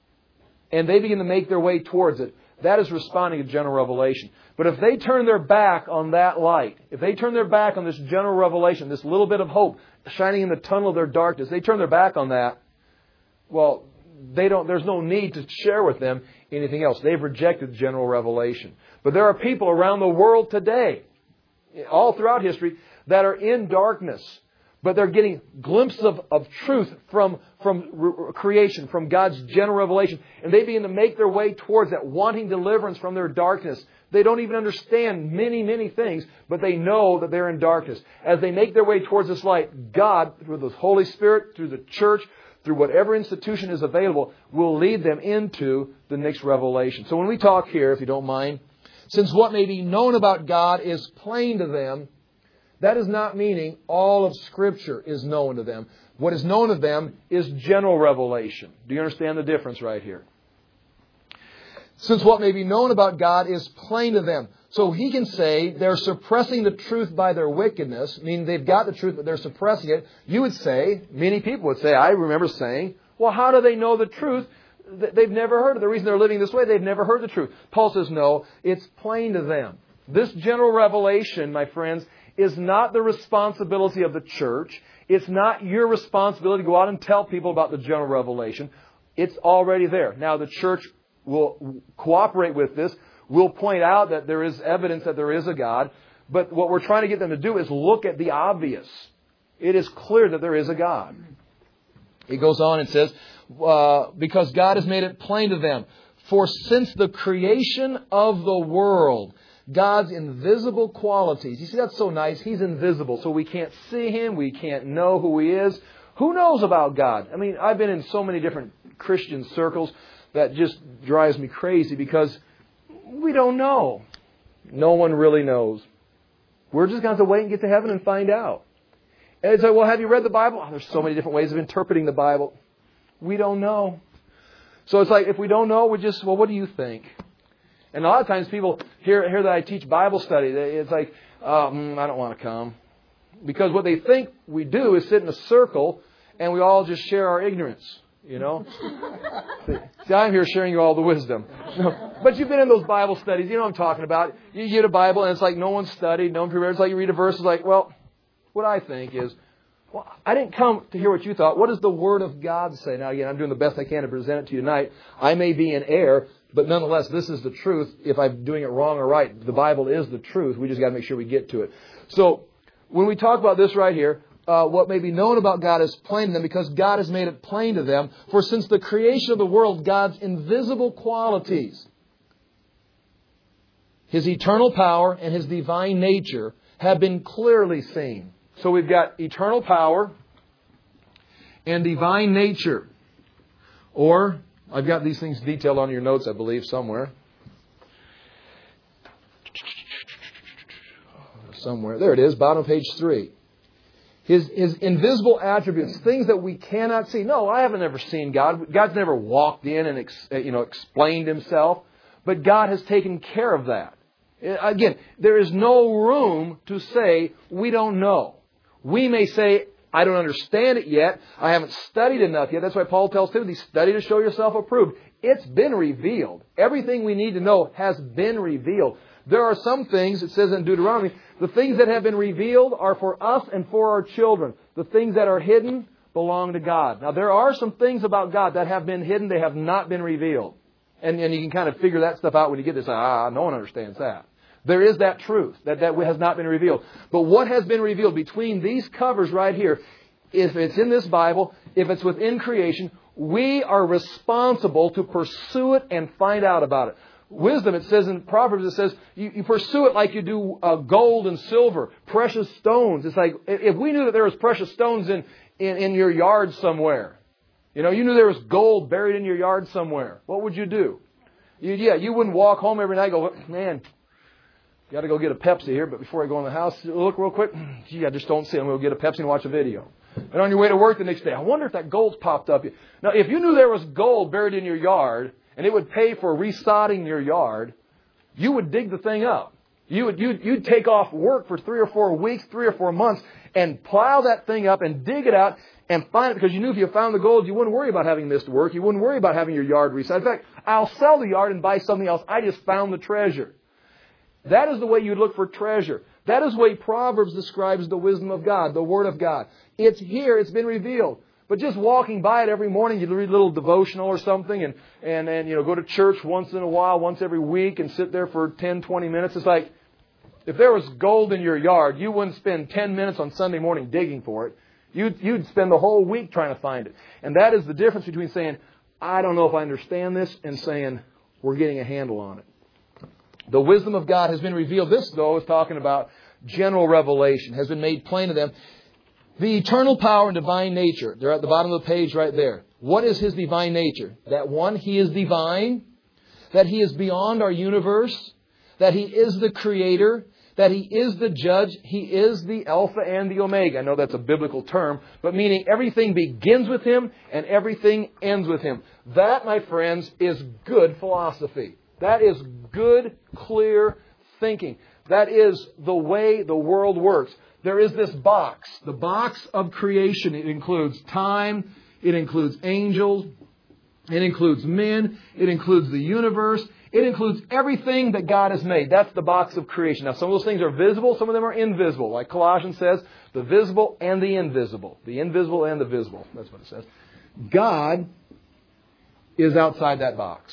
and they begin to make their way towards it, that is responding to general revelation. But if they turn their back on that light, if they turn their back on this general revelation, this little bit of hope shining in the tunnel of their darkness, they turn their back on that, well, they don't. There's no need to share with them anything else. They've rejected general revelation. But there are people around the world today, all throughout history, that are in darkness. But they're getting glimpses of, of truth from, from re- creation, from God's general revelation. And they begin to make their way towards that, wanting deliverance from their darkness. They don't even understand many, many things, but they know that they're in darkness. As they make their way towards this light, God, through the Holy Spirit, through the church, through whatever institution is available, will lead them into the next revelation. So when we talk here, if you don't mind, since what may be known about God is plain to them, that is not meaning all of Scripture is known to them. What is known to them is general revelation. Do you understand the difference right here? Since what may be known about God is plain to them. So he can say they're suppressing the truth by their wickedness, meaning they've got the truth, but they're suppressing it. You would say, many people would say, I remember saying, well, how do they know the truth? They've never heard it. The reason they're living this way, they've never heard the truth. Paul says, no, it's plain to them. This general revelation, my friends, is not the responsibility of the church. It's not your responsibility to go out and tell people about the general revelation. It's already there. Now, the church will cooperate with this. We'll point out that there is evidence that there is a God. But what we're trying to get them to do is look at the obvious. It is clear that there is a God. It goes on and says, uh, because God has made it plain to them. For since the creation of the world, God's invisible qualities. You see, that's so nice. He's invisible, so we can't see Him. We can't know who He is. Who knows about God? I mean, I've been in so many different Christian circles that just drives me crazy because we don't know. No one really knows. We're just going to have to wait and get to heaven and find out. And it's like, well, have you read the Bible? Oh, there's so many different ways of interpreting the Bible. We don't know. So it's like, if we don't know, we just, well, what do you think? And a lot of times people hear, hear that I teach Bible study. It's like, oh, mm, I don't want to come. Because what they think we do is sit in a circle and we all just share our ignorance. You know? See, I'm here sharing you all the wisdom. But you've been in those Bible studies. You know what I'm talking about. You get a Bible and it's like no one studied, no one prepared. It's like you read a verse, it's like, well, what I think is, well, I didn't come to hear what you thought. What does the Word of God say? Now, again, I'm doing the best I can to present it to you tonight. I may be in error, but nonetheless, this is the truth. If I'm doing it wrong or right, the Bible is the truth. We just got to make sure we get to it. So, when we talk about this right here, uh, what may be known about God is plain to them because God has made it plain to them. For since the creation of the world, God's invisible qualities, His eternal power and His divine nature have been clearly seen. So we've got eternal power and divine nature. Or, I've got these things detailed on your notes, I believe, somewhere. Somewhere. There it is, bottom of page three. His, his invisible attributes, things that we cannot see. No, I haven't ever seen God. God's never walked in and ex, you know, explained Himself. But God has taken care of that. Again, there is no room to say, we don't know. We may say, I don't understand it yet. I haven't studied enough yet. That's why Paul tells Timothy, study to show yourself approved. It's been revealed. Everything we need to know has been revealed. There are some things, it says in Deuteronomy, the things that have been revealed are for us and for our children. The things that are hidden belong to God. Now, there are some things about God that have been hidden. They have not been revealed. And, and you can kind of figure that stuff out when you get this. Ah, no one understands that. There is that truth that, that has not been revealed. But what has been revealed between these covers right here, if it's in this Bible, if it's within creation, we are responsible to pursue it and find out about it. Wisdom, it says in Proverbs, it says, you, you pursue it like you do uh, gold and silver, precious stones. It's like, if we knew that there was precious stones in, in, in your yard somewhere, you know, you knew there was gold buried in your yard somewhere, what would you do? You, yeah, you wouldn't walk home every night and go, man, got to go get a Pepsi here, but before I go in the house, look real quick, gee, I just don't see it. I'm going to get a Pepsi and watch a video. And on your way to work the next day, I wonder if that gold's popped up. Now, if you knew there was gold buried in your yard, and it would pay for resodding your yard, you would dig the thing up. You would, you'd, you'd take off work for three or four weeks, three or four months, and plow that thing up and dig it out and find it, because you knew if you found the gold, you wouldn't worry about having missed work. You wouldn't worry about having your yard resodded. In fact, I'll sell the yard and buy something else. I just found the treasure. That is the way you look for treasure. That is the way Proverbs describes the wisdom of God, the Word of God. It's here. It's been revealed. But just walking by it every morning, you read a little devotional or something and, and, and, you know, go to church once in a while, once every week and sit there for ten, twenty minutes. It's like, if there was gold in your yard, you wouldn't spend ten minutes on Sunday morning digging for it. You'd, you'd spend the whole week trying to find it. And that is the difference between saying, I don't know if I understand this, and saying, we're getting a handle on it. The wisdom of God has been revealed. This, though, is talking about general revelation, has been made plain to them. The eternal power and divine nature. They're at the bottom of the page right there. What is His divine nature? That one, He is divine. That He is beyond our universe. That He is the Creator. That He is the Judge. He is the Alpha and the Omega. I know that's a biblical term, but meaning everything begins with Him and everything ends with Him. That, my friends, is good philosophy. That is good, clear thinking. That is the way the world works. There is this box, the box of creation. It includes time. It includes angels. It includes men. It includes the universe. It includes everything that God has made. That's the box of creation. Now, some of those things are visible. Some of them are invisible. Like Colossians says, the visible and the invisible. The invisible and the visible. That's what it says. God is outside that box.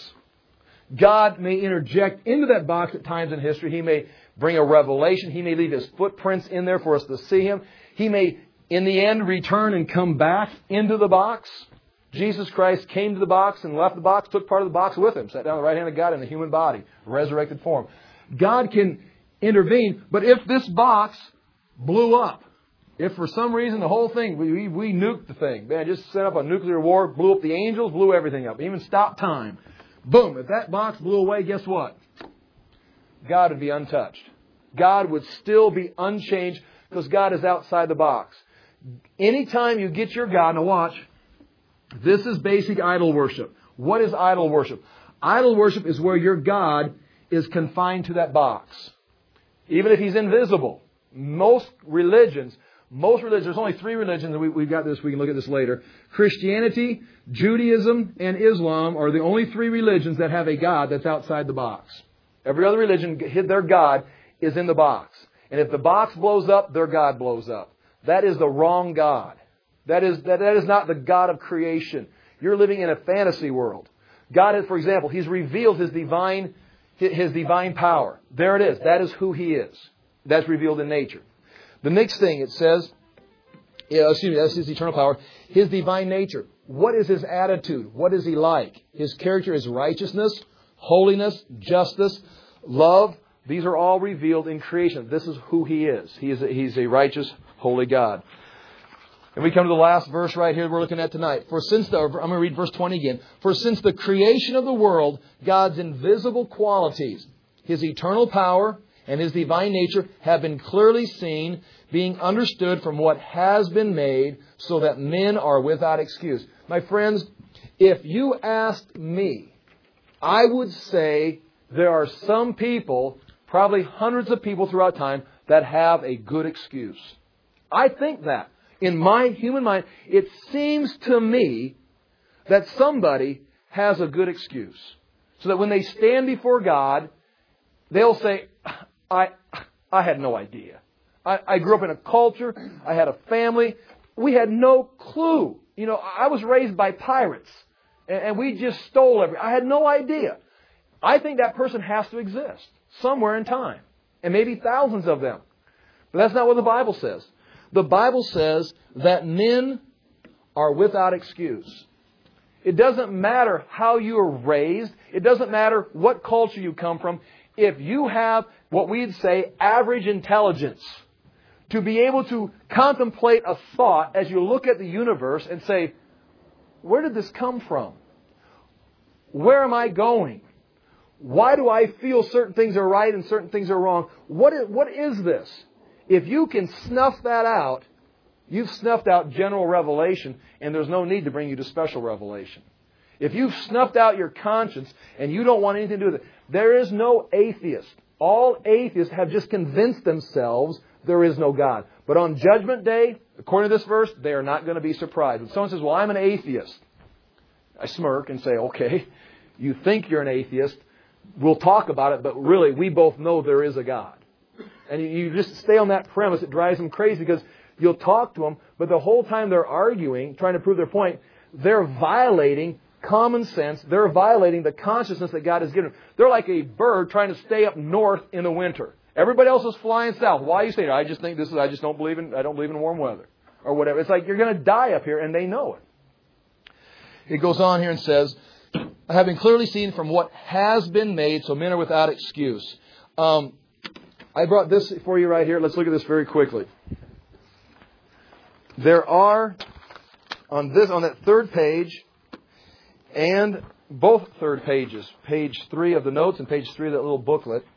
God may interject into that box at times in history. He may bring a revelation. He may leave His footprints in there for us to see Him. He may, in the end, return and come back into the box. Jesus Christ came to the box and left the box, took part of the box with Him, sat down on the right hand of God in the human body, resurrected form. God can intervene, but if this box blew up, if for some reason the whole thing, we, we, we nuked the thing, man, just set up a nuclear war, blew up the angels, blew everything up, even stopped time. Boom, if that box blew away, guess what? God would be untouched. God would still be unchanged because God is outside the box. Anytime you get your God, now watch, this is basic idol worship. What is idol worship? Idol worship is where your God is confined to that box. Even if He's invisible. Most religions, most religions, there's only three religions, and we, we've got this, we can look at this later. Christianity, Judaism, and Islam are the only three religions that have a God that's outside the box. Every other religion, their God is in the box. And if the box blows up, their God blows up. That is the wrong God. That is, that, that is not the God of creation. You're living in a fantasy world. God is, for example, He's revealed His divine, His divine power. There it is. That is who He is. That's revealed in nature. The next thing it says, Yeah, excuse me, that's His eternal power. His divine nature. What is His attitude? What is He like? His character is righteousness, holiness, justice, love. These are all revealed in creation. This is who He is. He is a, He's a righteous, holy God. And we come to the last verse right here we're looking at tonight. For since the, I'm going to read verse twenty again. For since the creation of the world, God's invisible qualities, His eternal power, and His divine nature have been clearly seen, being understood from what has been made, so that men are without excuse. My friends, if you asked me, I would say there are some people, probably hundreds of people throughout time, that have a good excuse. I think that. In my human mind, it seems to me that somebody has a good excuse. So that when they stand before God, they'll say, I I had no idea. I, I grew up in a culture. I had a family. We had no clue. You know, I was raised by pirates. And, and we just stole everything. I had no idea. I think that person has to exist somewhere in time. And maybe thousands of them. But that's not what the Bible says. The Bible says that men are without excuse. It doesn't matter how you are raised. It doesn't matter what culture you come from. If you have what we'd say average intelligence, to be able to contemplate a thought as you look at the universe and say, where did this come from? Where am I going? Why do I feel certain things are right and certain things are wrong? What is, what is this? If you can snuff that out, you've snuffed out general revelation, and there's no need to bring you to special revelation. If you've snuffed out your conscience and you don't want anything to do with it, there is no atheist. All atheists have just convinced themselves there is no God. But on Judgment Day, according to this verse, they are not going to be surprised. When someone says, well, I'm an atheist, I smirk and say, okay, you think you're an atheist. We'll talk about it, but really, we both know there is a God. And you just stay on that premise. It drives them crazy because you'll talk to them, but the whole time they're arguing, trying to prove their point, they're violating common sense. They're violating the consciousness that God has given them. They're like a bird trying to stay up north in the winter. Everybody else is flying south. Why are you saying, I just think this is, I just don't believe in, I don't believe in warm weather or whatever. It's like you're going to die up here and they know it. It goes on here and says, having clearly seen from what has been made, so men are without excuse. Um, I brought this for you right here. Let's look at this very quickly. There are, on this, on that third page, and both third pages, page three of the notes and page three of that little booklet,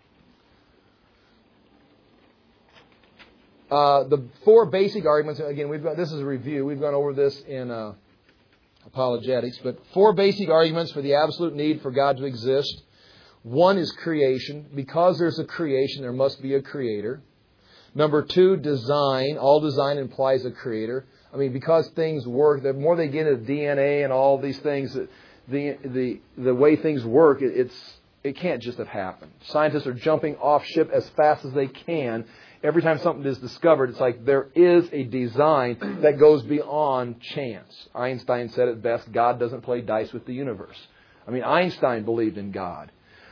uh, the four basic arguments. Again, we've got this is a review. We've gone over this in uh, apologetics, but four basic arguments for the absolute need for God to exist. One is creation. Because there's a creation, there must be a creator. Number two, design. All design implies a creator. I mean, because things work, the more they get into D N A and all these things, the the the way things work, it, it's it can't just have happened. Scientists are jumping off ship as fast as they can. Every time something is discovered, it's like there is a design that goes beyond chance. Einstein said it best, God doesn't play dice with the universe. I mean, Einstein believed in God.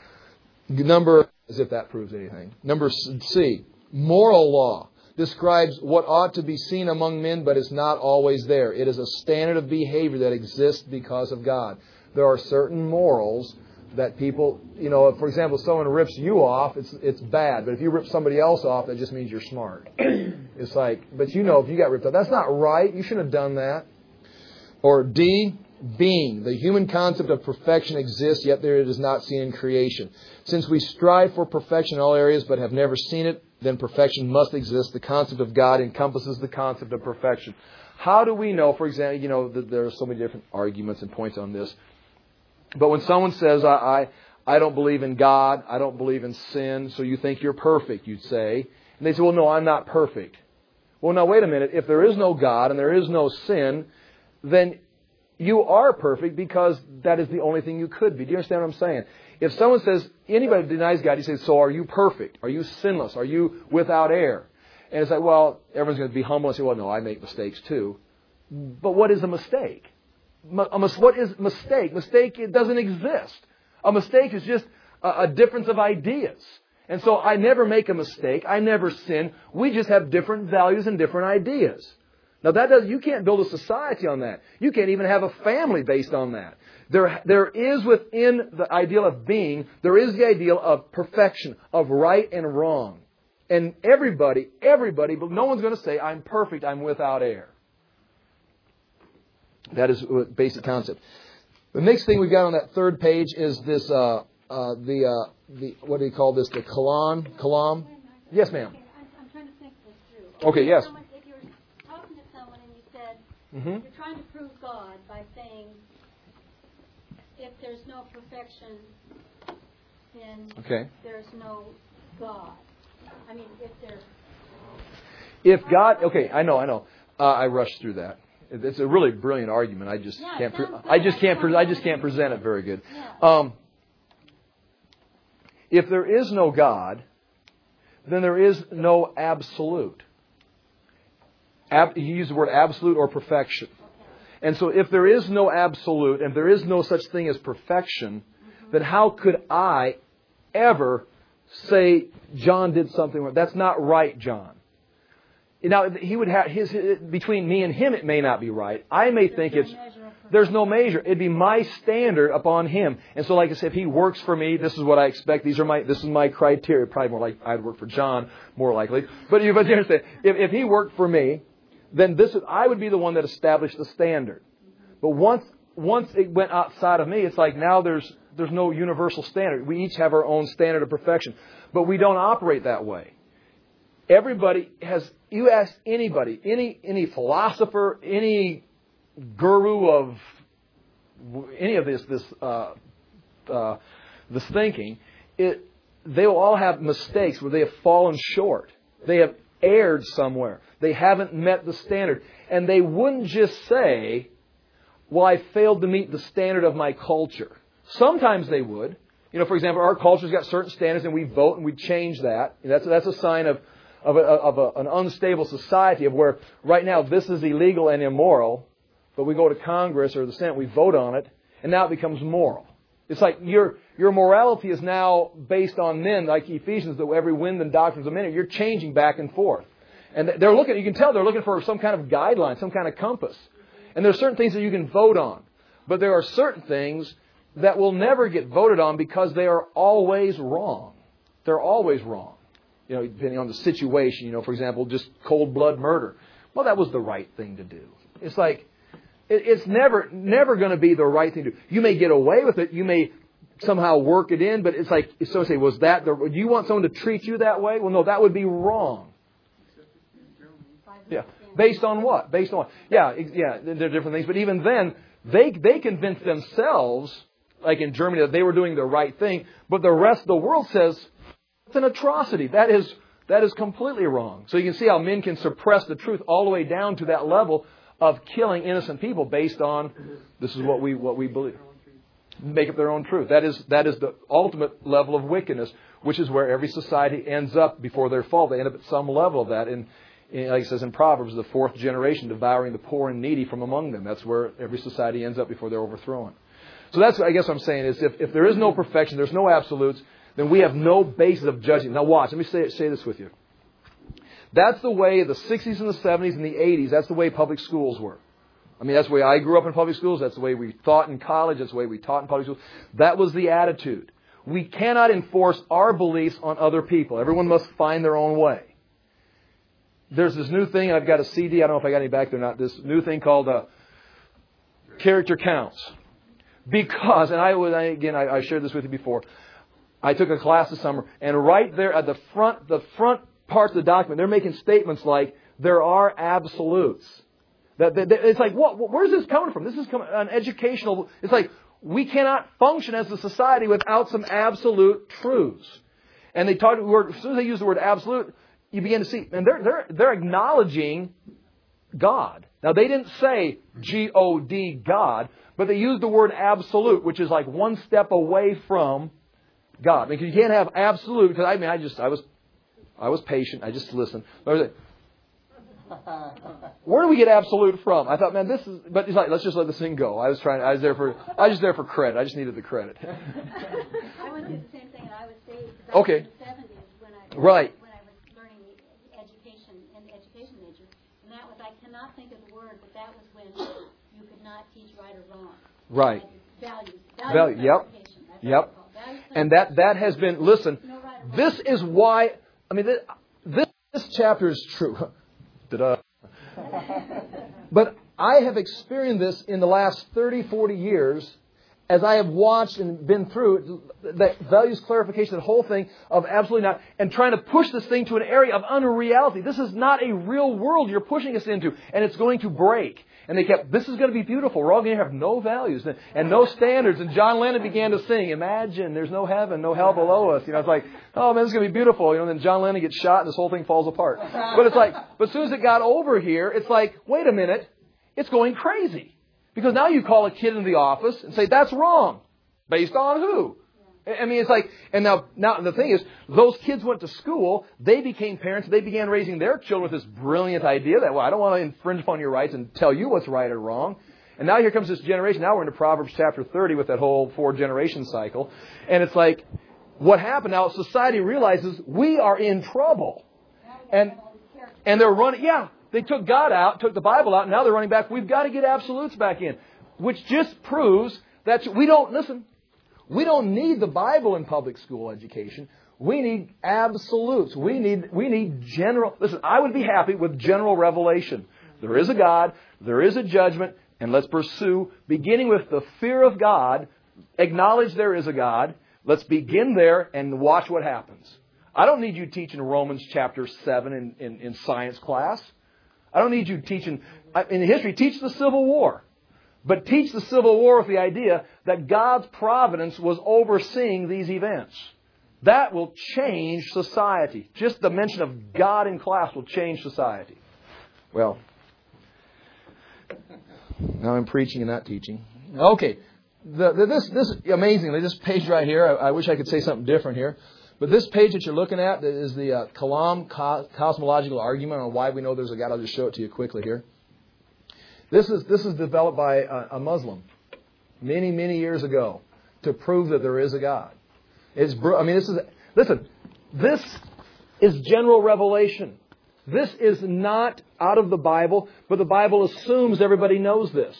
Number, as if that proves anything. Number C, moral law describes what ought to be seen among men, but is not always there. It is a standard of behavior that exists because of God. There are certain morals that people, you know, for example, if someone rips you off, it's it's bad. But if you rip somebody else off, that just means you're smart. It's like, but you know, if you got ripped off, that's not right. You shouldn't have done that. Or D, being. The human concept of perfection exists, yet there it is not seen in creation. Since we strive for perfection in all areas but have never seen it, then perfection must exist. The concept of God encompasses the concept of perfection. How do we know, for example, you know, that there are so many different arguments and points on this. But when someone says, I, I, I don't believe in God, I don't believe in sin, so you think you're perfect, you'd say. And they say, well, no, I'm not perfect. Well, now, wait a minute. If there is no God and there is no sin, then you are perfect because that is the only thing you could be. Do you understand what I'm saying? If someone says, anybody denies God, you say, so are you perfect? Are you sinless? Are you without error? And it's like, well, everyone's going to be humble and say, well, no, I make mistakes too. But what is a mistake? A mis- what is mistake? Mistake, it doesn't exist. A mistake is just a, a difference of ideas. And so I never make a mistake. I never sin. We just have different values and different ideas. Now that does you can't build a society on that. You can't even have a family based on that. There, there is within the ideal of being, there is the ideal of perfection, of right and wrong. And everybody, everybody, but no one's going to say, I'm perfect, I'm without error. That is a basic concept. The next thing we've got on that third page is this, uh, uh, the, uh, the, what do you call this, the kalam? Kalam? Yes, ma'am. Okay, I'm, I'm trying to think this through. Okay, yes. Someone, if you're talking to someone and you said, Mm-hmm. you're trying to prove God by saying, if there's no perfection, then Okay. there's no God. I mean, if there's... If God, okay, I know, I know. Uh, I rushed through that. It's a really brilliant argument. I just Yeah, can't. Pre- sounds I good. just can't. Pre- I just can't present it very good. Yeah. Um, if there is no God, then there is no absolute. Ab- he used the word absolute or perfection. And so, if there is no absolute and there is no such thing as perfection, mm-hmm. then how could I ever say John did something wrong? That's not right, John. Now, he would have his between me and him. It may not be right. I may think it's there's no measure. It'd be my standard upon him. And so, like I said, if he works for me, this is what I expect. These are my this is my criteria. Probably more like I'd work for John, more likely. But you, but you understand, if if he worked for me, then this is, I would be the one that established the standard. But once once it went outside of me, it's like now there's there's no universal standard. We each have our own standard of perfection, but we don't operate that way. Everybody has, you ask anybody, any any philosopher, any guru of any of this this uh, uh, this thinking, it they will all have mistakes where they have fallen short. They have erred somewhere. They haven't met the standard, and they wouldn't just say, "Well, I failed to meet the standard of my culture." Sometimes they would. You know, for example, our culture's got certain standards, and we vote and we change that. That's that's a sign of. Of, a, of a, an unstable society of where right now this is illegal and immoral, but we go to Congress or the Senate, we vote on it, and now it becomes moral. It's like your your morality is now based on men, like Ephesians, that every wind and doctrines of men, you're changing back and forth. And they're looking, you can tell they're looking for some kind of guideline, some kind of compass. And there are certain things that you can vote on, but there are certain things that will never get voted on because they are always wrong. They're always wrong. You know, depending on the situation, you know, for example, just cold blood murder. Well, that was the right thing to do. It's like, it, it's never, never going to be the right thing to do. You may get away with it. You may somehow work it in, but it's like, so say, was that the, do you want someone to treat you that way? Well, no, that would be wrong. Yeah. Based on what? Based on what? Yeah, yeah, there are different things. But even then, they, they convinced themselves, like in Germany, that they were doing the right thing. But the rest of the world says, it's an atrocity. That is that is completely wrong. So you can see how men can suppress the truth all the way down to that level of killing innocent people based on this is what we what we believe. Make up their own truth. That is that is the ultimate level of wickedness, which is where every society ends up before their fall. They end up at some level of that. In, in like it says in Proverbs, the fourth generation devouring the poor and needy from among them. That's where every society ends up before they're overthrown. So that's I guess what I'm saying is if, if there is no perfection, there's no absolutes, then we have no basis of judging. Now watch, let me say, say this with you. That's the way the sixties and the seventies and the eighties, that's the way public schools were. I mean, that's the way I grew up in public schools. That's the way we taught in college. That's the way we taught in public schools. That was the attitude. We cannot enforce our beliefs on other people. Everyone must find their own way. There's this new thing, I've got a C D, I don't know if I got any back there or not, this new thing called uh, Character Counts. Because, and I was, again, I, I shared this with you before, I took a class this summer, and right there at the front, the front parts of the document, they're making statements like, there are absolutes. That, that, that it's like, what? Where's this coming from? This is coming, an educational, it's like, we cannot function as a society without some absolute truths. And they talk, as soon as they use the word absolute, you begin to see, and they're, they're, they're acknowledging God. Now, they didn't say G O D, God, but they used the word absolute, which is like one step away from God. Because you can't have absolute, because I mean, I just, I was, I was patient. I just listened. I was like, where do we get absolute from? I thought, man, this is, but it's like, let's just let this thing go. I was trying, I was there for, I was just there for credit. I just needed the credit. I went through the same thing, and I was saved okay. in the seventies when I, right. when I was learning education and education major. And that was, I cannot think of right or wrong. Right. Values. Value. Yep. Yep. And that, that has been, listen, this is why, I mean, this, this, this chapter is true. Ta-da. But I have experienced this in the last thirty, forty years as I have watched and been through that values clarification, that whole thing of absolutely not, and trying to push this thing to an area of unreality. This is not a real world you're pushing us into, and it's going to break. And they kept, this is going to be beautiful. We're all going to have no values and, and no standards. And John Lennon began to sing, imagine there's no heaven, no hell below us. You know, it's like, oh man, this is going to be beautiful. You know, and then John Lennon gets shot and this whole thing falls apart. But it's like, but as soon as it got over here, it's like, wait a minute, it's going crazy. Because now you call a kid in the office and say, that's wrong. Based on who? I mean, it's like, and now, now the thing is, those kids went to school, they became parents, they began raising their children with this brilliant idea that, well, I don't want to infringe upon your rights and tell you what's right or wrong. And now here comes this generation. Now we're into Proverbs chapter thirty with that whole four generation cycle. And it's like, what happened now, society realizes we are in trouble. And, and they're running, yeah, they took God out, took the Bible out, and now they're running back. We've got to get absolutes back in. Which just proves that we don't, listen, we don't need the Bible in public school education. We need absolutes. We need we need general... Listen, I would be happy with general revelation. There is a God. There is a judgment. And let's pursue, beginning with the fear of God, acknowledge there is a God. Let's begin there and watch what happens. I don't need you teaching Romans chapter seven in, in, in science class. I don't need you teaching... In history, teach the Civil War. But teach the Civil War with the idea that God's providence was overseeing these events. That will change society. Just the mention of God in class will change society. Well, now I'm preaching and not teaching. Okay, the, the, this this amazingly, this page right here, I, I wish I could say something different here. But this page that you're looking at is the uh, Kalam co- cosmological argument on why we know there's a God. I'll just show it to you quickly here. This is this is developed by a, a Muslim many, many years ago to prove that there is a God. It's, I mean, this is, listen, this is general revelation. This is not out of the Bible, but the Bible assumes everybody knows this.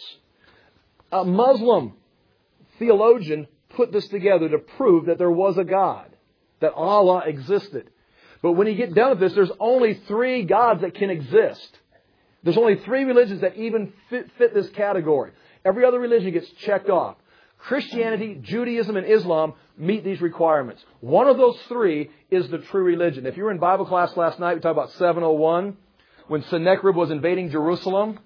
A Muslim theologian put this together to prove that there was a God, that Allah existed. But when you get down to this, there's only three gods that can exist. There's only three religions that even fit, fit this category. Every other religion gets checked off. Christianity, Judaism, and Islam meet these requirements. One of those three is the true religion. If you were in Bible class last night, we talked about seven oh one, when Sennacherib was invading Jerusalem.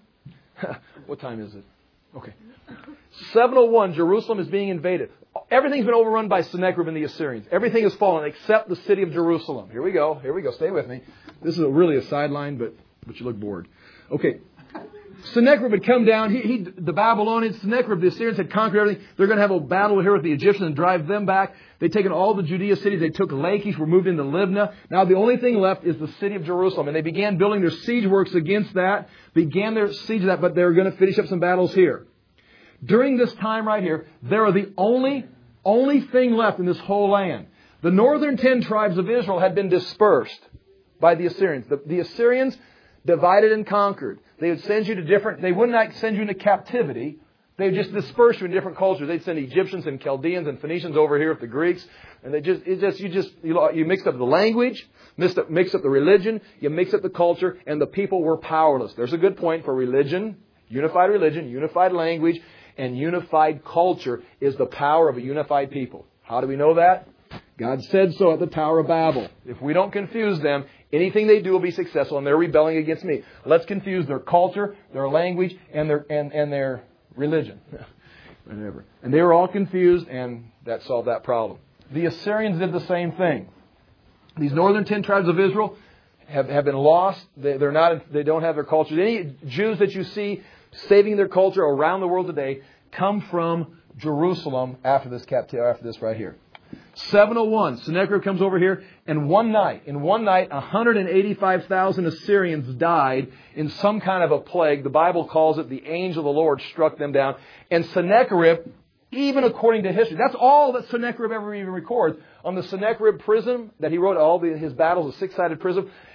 What time is it? Okay. seven oh one, Jerusalem is being invaded. Everything's been overrun by Sennacherib and the Assyrians. Everything has fallen except the city of Jerusalem. Here we go. Here we go. Stay with me. This is a, really a sideline, but, but you look bored. Okay. Sennacherib had come down. He, he, the Babylonians, Sennacherib, the Assyrians had conquered everything. They're going to have a battle here with the Egyptians and drive them back. They'd taken all the Judea cities. They took Lachish, were moved into Libnah. Now the only thing left is the city of Jerusalem. And they began building their siege works against that. Began their siege of that, but they were going to finish up some battles here. During this time right here, there are the only, only thing left in this whole land. The northern ten tribes of Israel had been dispersed by the Assyrians. The, the Assyrians divided and conquered. They would send you to different, they would not send you into captivity. They would just disperse you in different cultures. They'd send Egyptians and Chaldeans and Phoenicians over here with the Greeks. And they just, it just, you just, you, you mixed up the language, mixed up, mixed up the religion, you mixed up the culture, and the people were powerless. There's a good point for religion, unified religion, unified language, and unified culture is the power of a unified people. How do we know that? God said so at the Tower of Babel. If we don't confuse them, anything they do will be successful, and they're rebelling against me. Let's confuse their culture, their language, and their and, and their religion. Whatever. And they were all confused, and that solved that problem. The Assyrians did the same thing. These northern ten tribes of Israel have, have been lost. They, they're not. They don't have their culture. Any Jews that you see saving their culture around the world today come from Jerusalem after this captivity, after this right here. seven oh one, Sennacherib comes over here, and one night, in one night, one hundred eighty-five thousand Assyrians died in some kind of a plague. The Bible calls it the angel of the Lord struck them down. And Sennacherib, even according to history, that's all that Sennacherib ever even records. On the Sennacherib prism that he wrote, all the, his battles, a six-sided prism,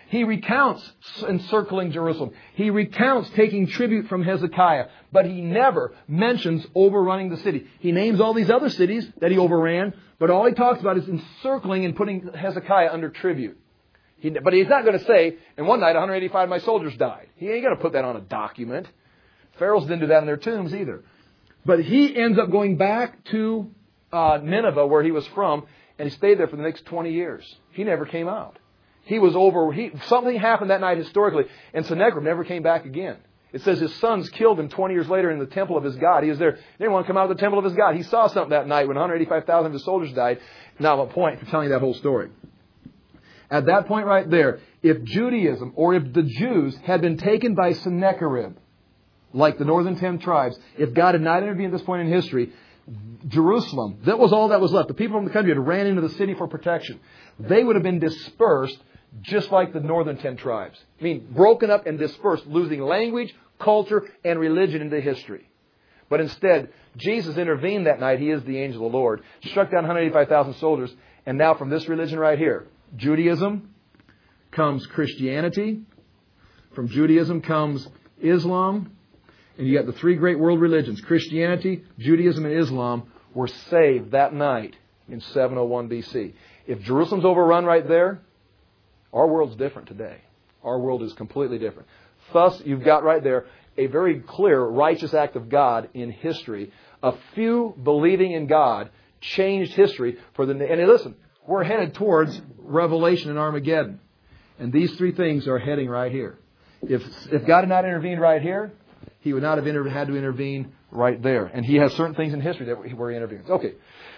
He recounts encircling Jerusalem. He recounts taking tribute from Hezekiah. But he never mentions overrunning the city. He names all these other cities that he overran, but all he talks about is encircling and putting Hezekiah under tribute. He, but he's not going to say, and one night one hundred eighty-five of my soldiers died. He ain't going to put that on a document. Pharaohs didn't do that in their tombs either. But he ends up going back to uh, Nineveh, where he was from, and he stayed there for the next twenty years. He never came out. He was over, he, something happened that night historically, and Sennacherib never came back again. It says his sons killed him twenty years later in the temple of his God. He was there. He didn't want to come out of the temple of his God. He saw something that night when one hundred eighty-five thousand of his soldiers died. Now, a point for telling you that whole story. At that point right there, if Judaism or if the Jews had been taken by Sennacherib, like the northern ten tribes, if God had not intervened at this point in history, Jerusalem, that was all that was left. The people from the country had ran into the city for protection. They would have been dispersed just like the northern ten tribes. I mean, broken up and dispersed, losing language, culture, and religion into history. But instead, Jesus intervened that night. He is the angel of the Lord. Struck down one hundred eighty-five thousand soldiers. And now from this religion right here, Judaism comes Christianity. From Judaism comes Islam. And you got the three great world religions, Christianity, Judaism, and Islam, were saved that night in seven oh one B C. If Jerusalem's overrun right there, our world's different today. Our world is completely different. Thus, you've got right there a very clear righteous act of God in history. A few believing in God changed history for the... And listen, we're headed towards Revelation and Armageddon. And these three things are heading right here. If, if God had not intervened right here, He would not have inter- had to intervene right there. And He has certain things in history that where He intervenes. Okay.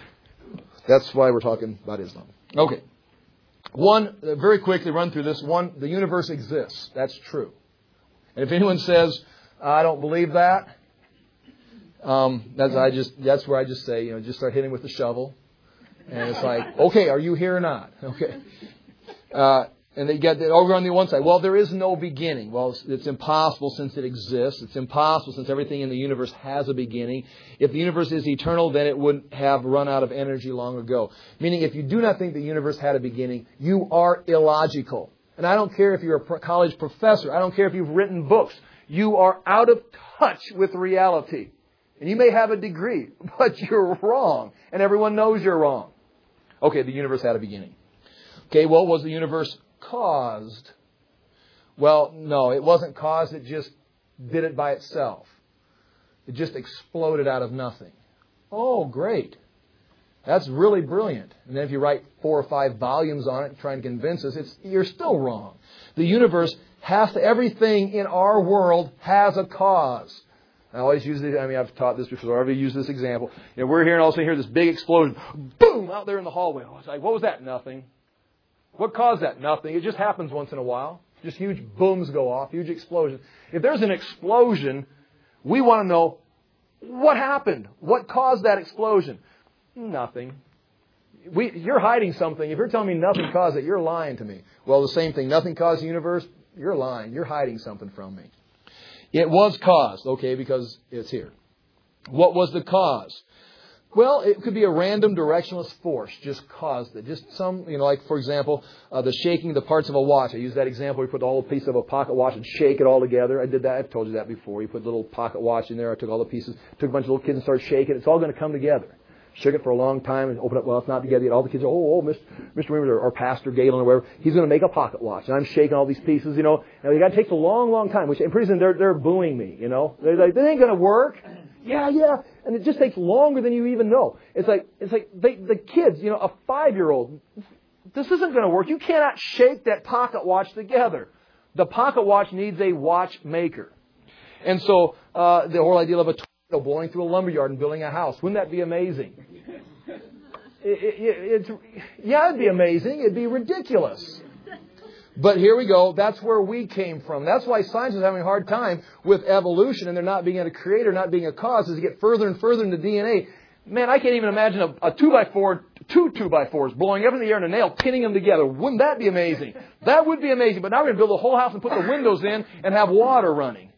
That's why we're talking about Islam. Okay. One, uh, very quickly run through this. One, the universe exists. That's true. And if anyone says, I don't believe that, um, that's, I just, that's where I just say, you know, just start hitting with the shovel. And it's like, okay, are you here or not? Okay. Uh, And they get over on the one side. Well, there is no beginning. Well, it's, it's impossible since it exists. It's impossible since everything in the universe has a beginning. If the universe is eternal, then it wouldn't have run out of energy long ago. Meaning, if you do not think the universe had a beginning, you are illogical. And I don't care if you're a college professor. I don't care if you've written books. You are out of touch with reality. And you may have a degree, but you're wrong. And everyone knows you're wrong. Okay, the universe had a beginning. Okay, well, was the universe caused? Well, no, it wasn't caused. It just did it by itself. It just exploded out of nothing. Oh, great. That's really brilliant. And then if you write four or five volumes on it and try and convince us, it's, you're still wrong. The universe has to, everything in our world has a cause. I always use this, I mean, I've taught this before. I've used this example. You know, we're here and all of a sudden hear this big explosion. Boom! Out there in the hallway. I was like, what was that? Nothing. What caused that? Nothing. It just happens once in a while. Just huge booms go off, huge explosions. If there's an explosion, we want to know what happened. What caused that explosion? Nothing. We, you're hiding something. If you're telling me nothing caused it, you're lying to me. Well, the same thing. Nothing caused the universe. You're lying. You're hiding something from me. It was caused, okay, because it's here. What was the cause? Well, it could be a random directionless force just caused it. Just some, you know, like, for example, uh, the shaking the parts of a watch. I use that example. You put the whole piece of a pocket watch and shake it all together. I did that. I've told you that before. You put a little pocket watch in there. I took all the pieces, took a bunch of little kids and started shaking it. It's all going to come together. Shook it for a long time and open up. Well, it's not together yet. All the kids are, oh, oh, Mister Mister Williams or, or Pastor Galen or whatever. He's going to make a pocket watch. And I'm shaking all these pieces, you know. And it takes a long, long time. Which, and pretty soon they're, they're booing me, you know. They're like, that ain't going to work. Yeah, yeah. And it just takes longer than you even know. It's like, it's like they, the kids, you know, a five-year-old, this isn't going to work. You cannot shake that pocket watch together. The pocket watch needs a watchmaker. And so uh, the whole idea of a tornado blowing through a lumberyard and building a house, wouldn't that be amazing? It, it, it's, yeah, it'd be amazing. It'd be ridiculous. But here we go. That's where we came from. That's why science is having a hard time with evolution and there not being a creator, not being a cause. As you get further and further into D N A, man, I can't even imagine a, a two by four, two two by fours blowing up in the air and a nail pinning them together. Wouldn't that be amazing? That would be amazing. But now we're going to build a whole house and put the windows in and have water running.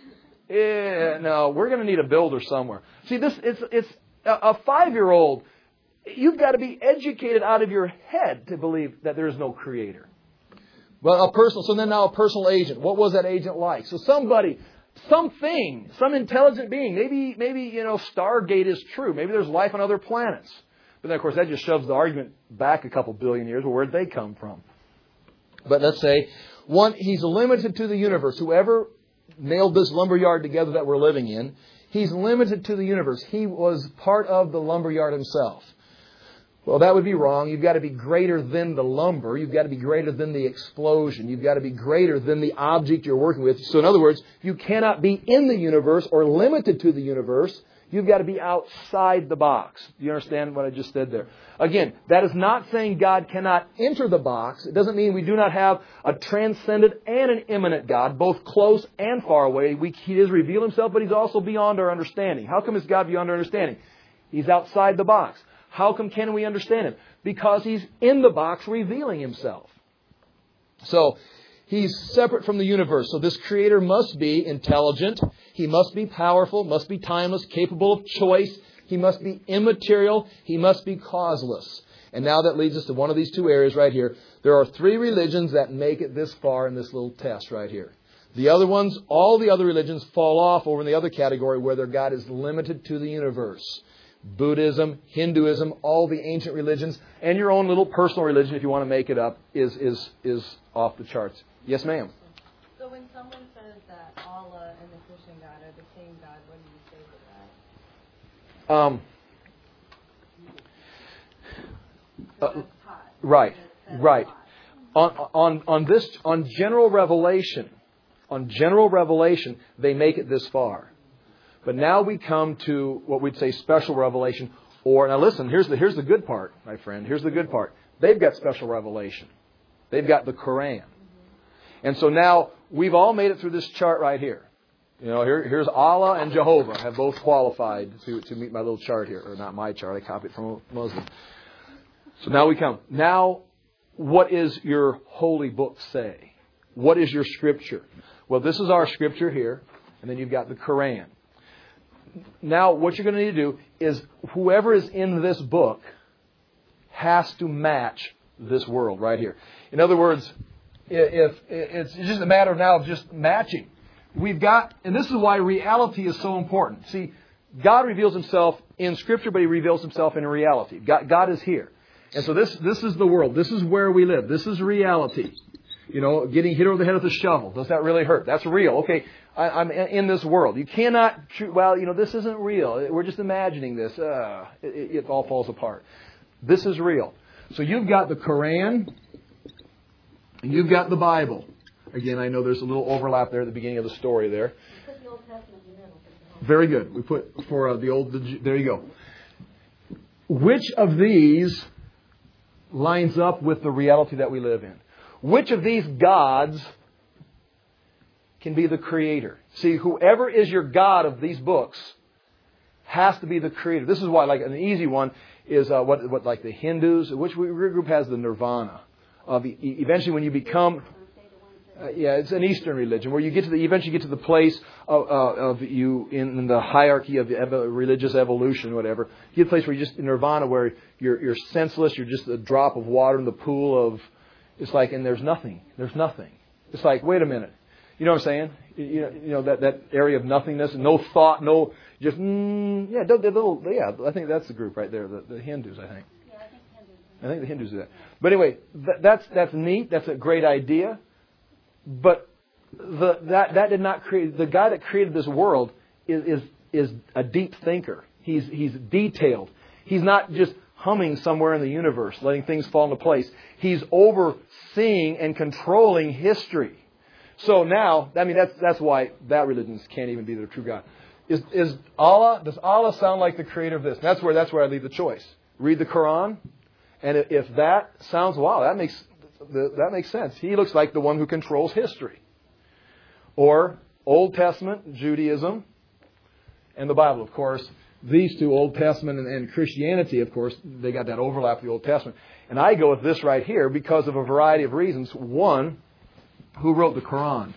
Eh, no, we're going to need a builder somewhere. See, this it's it's a, a five-year-old. You've got to be educated out of your head to believe that there is no creator. Well, a personal, so then now a personal agent. What was that agent like? So somebody, something, some intelligent being. Maybe, maybe, you know, Stargate is true. Maybe there's life on other planets. But then, of course, that just shoves the argument back a couple billion years. Well, where'd they come from? But let's say, one, he's limited to the universe. Whoever nailed this lumberyard together that we're living in, he's limited to the universe. He was part of the lumberyard himself. Well, that would be wrong. You've got to be greater than the lumber. You've got to be greater than the explosion. You've got to be greater than the object you're working with. So in other words, you cannot be in the universe or limited to the universe. You've got to be outside the box. Do you understand what I just said there? Again, that is not saying God cannot enter the box. It doesn't mean we do not have a transcendent and an immanent God, both close and far away. We, he does reveal Himself, but He's also beyond our understanding. How come is God beyond our understanding? He's outside the box. How come can we understand Him? Because He's in the box revealing Himself. So, He's separate from the universe. So this Creator must be intelligent. He must be powerful, must be timeless, capable of choice. He must be immaterial. He must be causeless. And now that leads us to one of these two areas right here. There are three religions that make it this far in this little test right here. The other ones, all the other religions fall off over in the other category where their God is limited to the universe. Buddhism, Hinduism, all the ancient religions, and your own little personal religion, if you want to make it up, is is is off the charts. Yes, ma'am. So when someone says that Allah and the Christian God are the same God, what do you say to that? Um. Uh, right, right. On on on this on general revelation, on general revelation, they make it this far. But now we come to what we'd say special revelation. Or, now listen, here's the here's the good part, my friend. Here's the good part. They've got special revelation. They've got the Quran. And so now we've all made it through this chart right here. You know, here, here's Allah and Jehovah have both qualified to, to meet my little chart here. Or not my chart, I copied it from a Muslim. So now we come. Now, what is your holy book say? What is your scripture? Well, this is our scripture here. And then you've got the Quran. Now, what you're going to need to do is whoever is in this book has to match this world right here. In other words, if it's just a matter now of just matching. We've got, and this is why reality is so important. See, God reveals Himself in Scripture, but He reveals Himself in reality. God, God is here. And so this, this is the world. This is where we live. This is reality. You know, getting hit over the head with a shovel. Does that really hurt? That's real. Okay, I, I'm in this world. You cannot, well, you know, this isn't real. We're just imagining this. Uh, it, it all falls apart. This is real. So you've got the Quran, and you've got the Bible. Again, I know there's a little overlap there at the beginning of the story there. Put the Old Testament in the middle. Very good. We put for uh, the old, there you go. Which of these lines up with the reality that we live in? Which of these gods can be the creator? See, whoever is your God of these books has to be the creator. This is why, like, an easy one is uh, what, what, like the Hindus. Which group has the nirvana? Of e- eventually, when you become, uh, yeah, it's an Eastern religion where you get to the eventually get to the place of, uh, of you in, in the hierarchy of ev- religious evolution, whatever. You get to the place where you just in nirvana, where you're you're senseless. You're just a drop of water in the pool of. It's like, and there's nothing. There's nothing. It's like, wait a minute. You know what I'm saying? You know, you know that, that area of nothingness, no thought, no, just, mm, yeah, they're, they're little, yeah, I think that's the group right there, the, the Hindus, I think. Yeah, I think Hindus. I think the Hindus do that. But anyway, that, that's that's neat. That's a great idea. But the that that did not create, the guy that created this world is is, is a deep thinker. He's he's detailed. He's not just humming somewhere in the universe, letting things fall into place. He's overseeing and controlling history. So now, I mean, that's that's why that religion can't even be the true God. Is is Allah? Does Allah sound like the creator of this? That's where that's where I leave the choice. Read the Quran, and if that sounds wow, that makes that makes sense. He looks like the one who controls history. Or Old Testament Judaism and the Bible, of course. These two, Old Testament and, and Christianity, of course, they got that overlap with the Old Testament. And I go with this right here because of a variety of reasons. One, who wrote the Quran?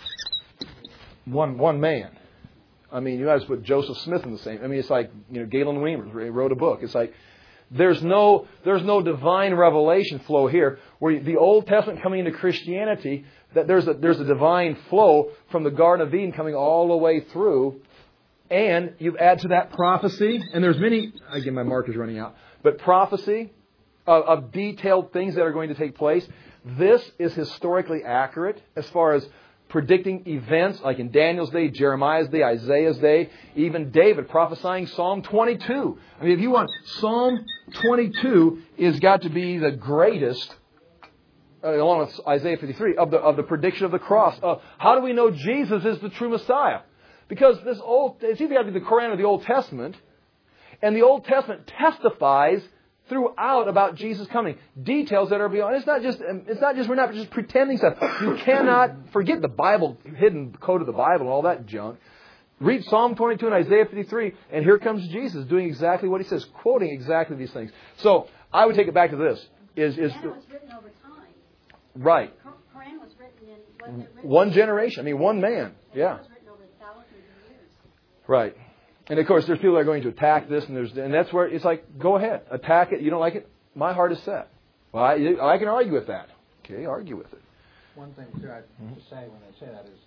One one man. I mean, you guys put Joseph Smith in the same. I mean, it's like, you know, Galen Weaver wrote a book. It's like, There's no, there's no divine revelation flow here. Where the Old Testament coming into Christianity, that there's a, there's a divine flow from the Garden of Eden coming all the way through. And you add to that prophecy, and there's many, again my marker's running out, but prophecy of, of detailed things that are going to take place. This is historically accurate as far as predicting events like in Daniel's day, Jeremiah's day, Isaiah's day, even David prophesying Psalm twenty-two. I mean, if you want, Psalm twenty-two is got to be the greatest, uh, along with Isaiah fifty-three, of the of the prediction of the cross. Uh, how do we know Jesus is the true Messiah? Because this old, it's either got to be the Quran or the Old Testament, and the Old Testament testifies throughout about Jesus coming. Details that are beyond. It's not just. It's not just. We're not just pretending stuff. You cannot forget the Bible, hidden code of the Bible, and all that junk. Read Psalm twenty-two and Isaiah fifty-three, and here comes Jesus doing exactly what He says, quoting exactly these things. So I would take it back to this: is is and it was written over time. Right? Quran was written in wasn't it written One generation. I mean, one man. Yeah. It was written over thousands of years. Right. And of course, there's people that are going to attack this, and there's, and that's where it's like, go ahead, attack it. You don't like it? My heart is set. Well, I, I can argue with that. Okay, argue with it. One thing too, I mm-hmm. to say when they say that is,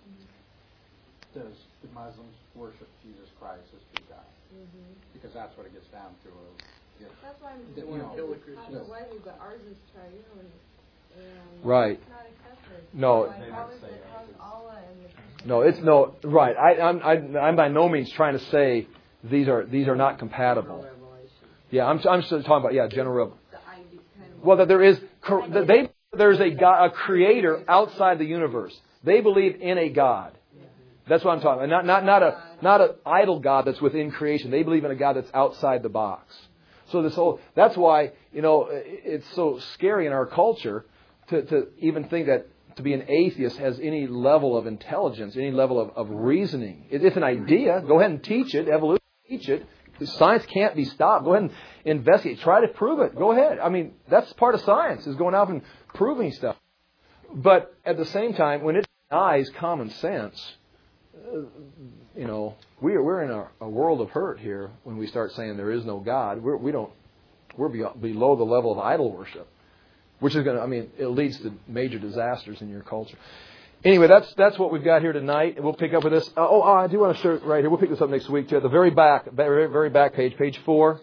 does the Muslims worship Jesus Christ as true God? Mm-hmm. Because that's what it gets down to. If, that's why I'm you know, kill the Christians. But ours is triune. And right. It's not accepted. No. Like, how is it, how's Allah and the Christians? No, it's no right. I, I'm I, I'm by no means trying to say these are these are not compatible. Yeah, I'm I'm still talking about yeah general revelation. Well, that there is that they there's a God, a creator outside the universe. They believe in a God. That's what I'm talking about. Not not not a not an idol God that's within creation. They believe in a God that's outside the box. So this whole that's why you know it's so scary in our culture to to even think that. To be an atheist has any level of intelligence, any level of, of reasoning. It, it's an idea. Go ahead and teach it. Evolution, teach it. Science can't be stopped. Go ahead and investigate. Try to prove it. Go ahead. I mean, that's part of science, is going out and proving stuff. But at the same time, when it denies common sense, uh, you know, we're we're in a, a world of hurt here when we start saying there is no God. We're, we don't. We're below the level of idol worship. Which is going to, I mean, it leads to major disasters in your culture. Anyway, that's that's what we've got here tonight. And we'll pick up with this. Uh, oh, oh, I do want to show it right here. We'll pick this up next week, too. At the very back, very, very back page, page four.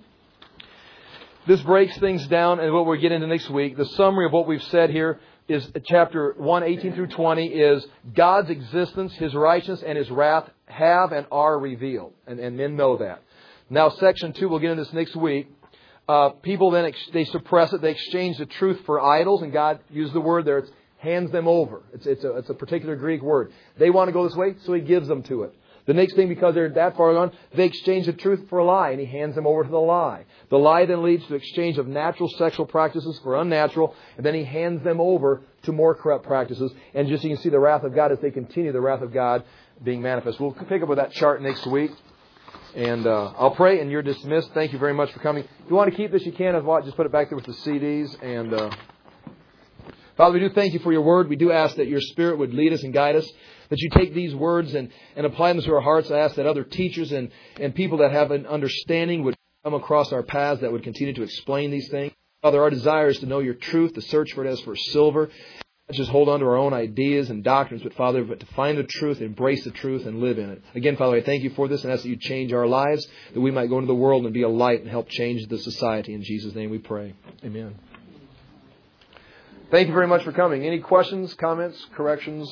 This breaks things down, and what we'll get into next week. The summary of what we've said here is chapter one, eighteen through twenty, is God's existence, His righteousness, and His wrath have and are revealed. And, and men know that. Now, section two, we'll get into this next week. Uh, people then, ex- they suppress it. They exchange the truth for idols. And God used the word there. It's hands them over. It's, it's, a, it's a particular Greek word. They want to go this way, so He gives them to it. The next thing, because they're that far gone, they exchange the truth for a lie. And He hands them over to the lie. The lie then leads to exchange of natural sexual practices for unnatural. And then He hands them over to more corrupt practices. And just so you can see the wrath of God as they continue the wrath of God being manifest. We'll pick up with that chart next week. And uh, I'll pray, and you're dismissed. Thank you very much for coming. If you want to keep this, you can. If not, just put it back there with the C Ds. And uh, Father, we do thank You for Your word. We do ask that Your Spirit would lead us and guide us, that You take these words and, and apply them to our hearts. I ask that other teachers and, and people that have an understanding would come across our paths that would continue to explain these things. Father, our desire is to know Your truth, to search for it as for silver. Not just hold on to our own ideas and doctrines, but Father, but to find the truth, embrace the truth, and live in it. Again, Father, I thank You for this and ask that You change our lives, that we might go into the world and be a light and help change the society. In Jesus' name we pray. Amen. Thank you very much for coming. Any questions, comments, corrections?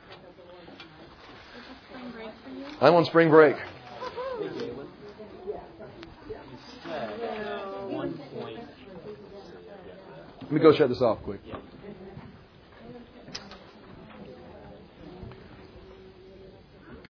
I'm on spring break. Let me go shut this off quick.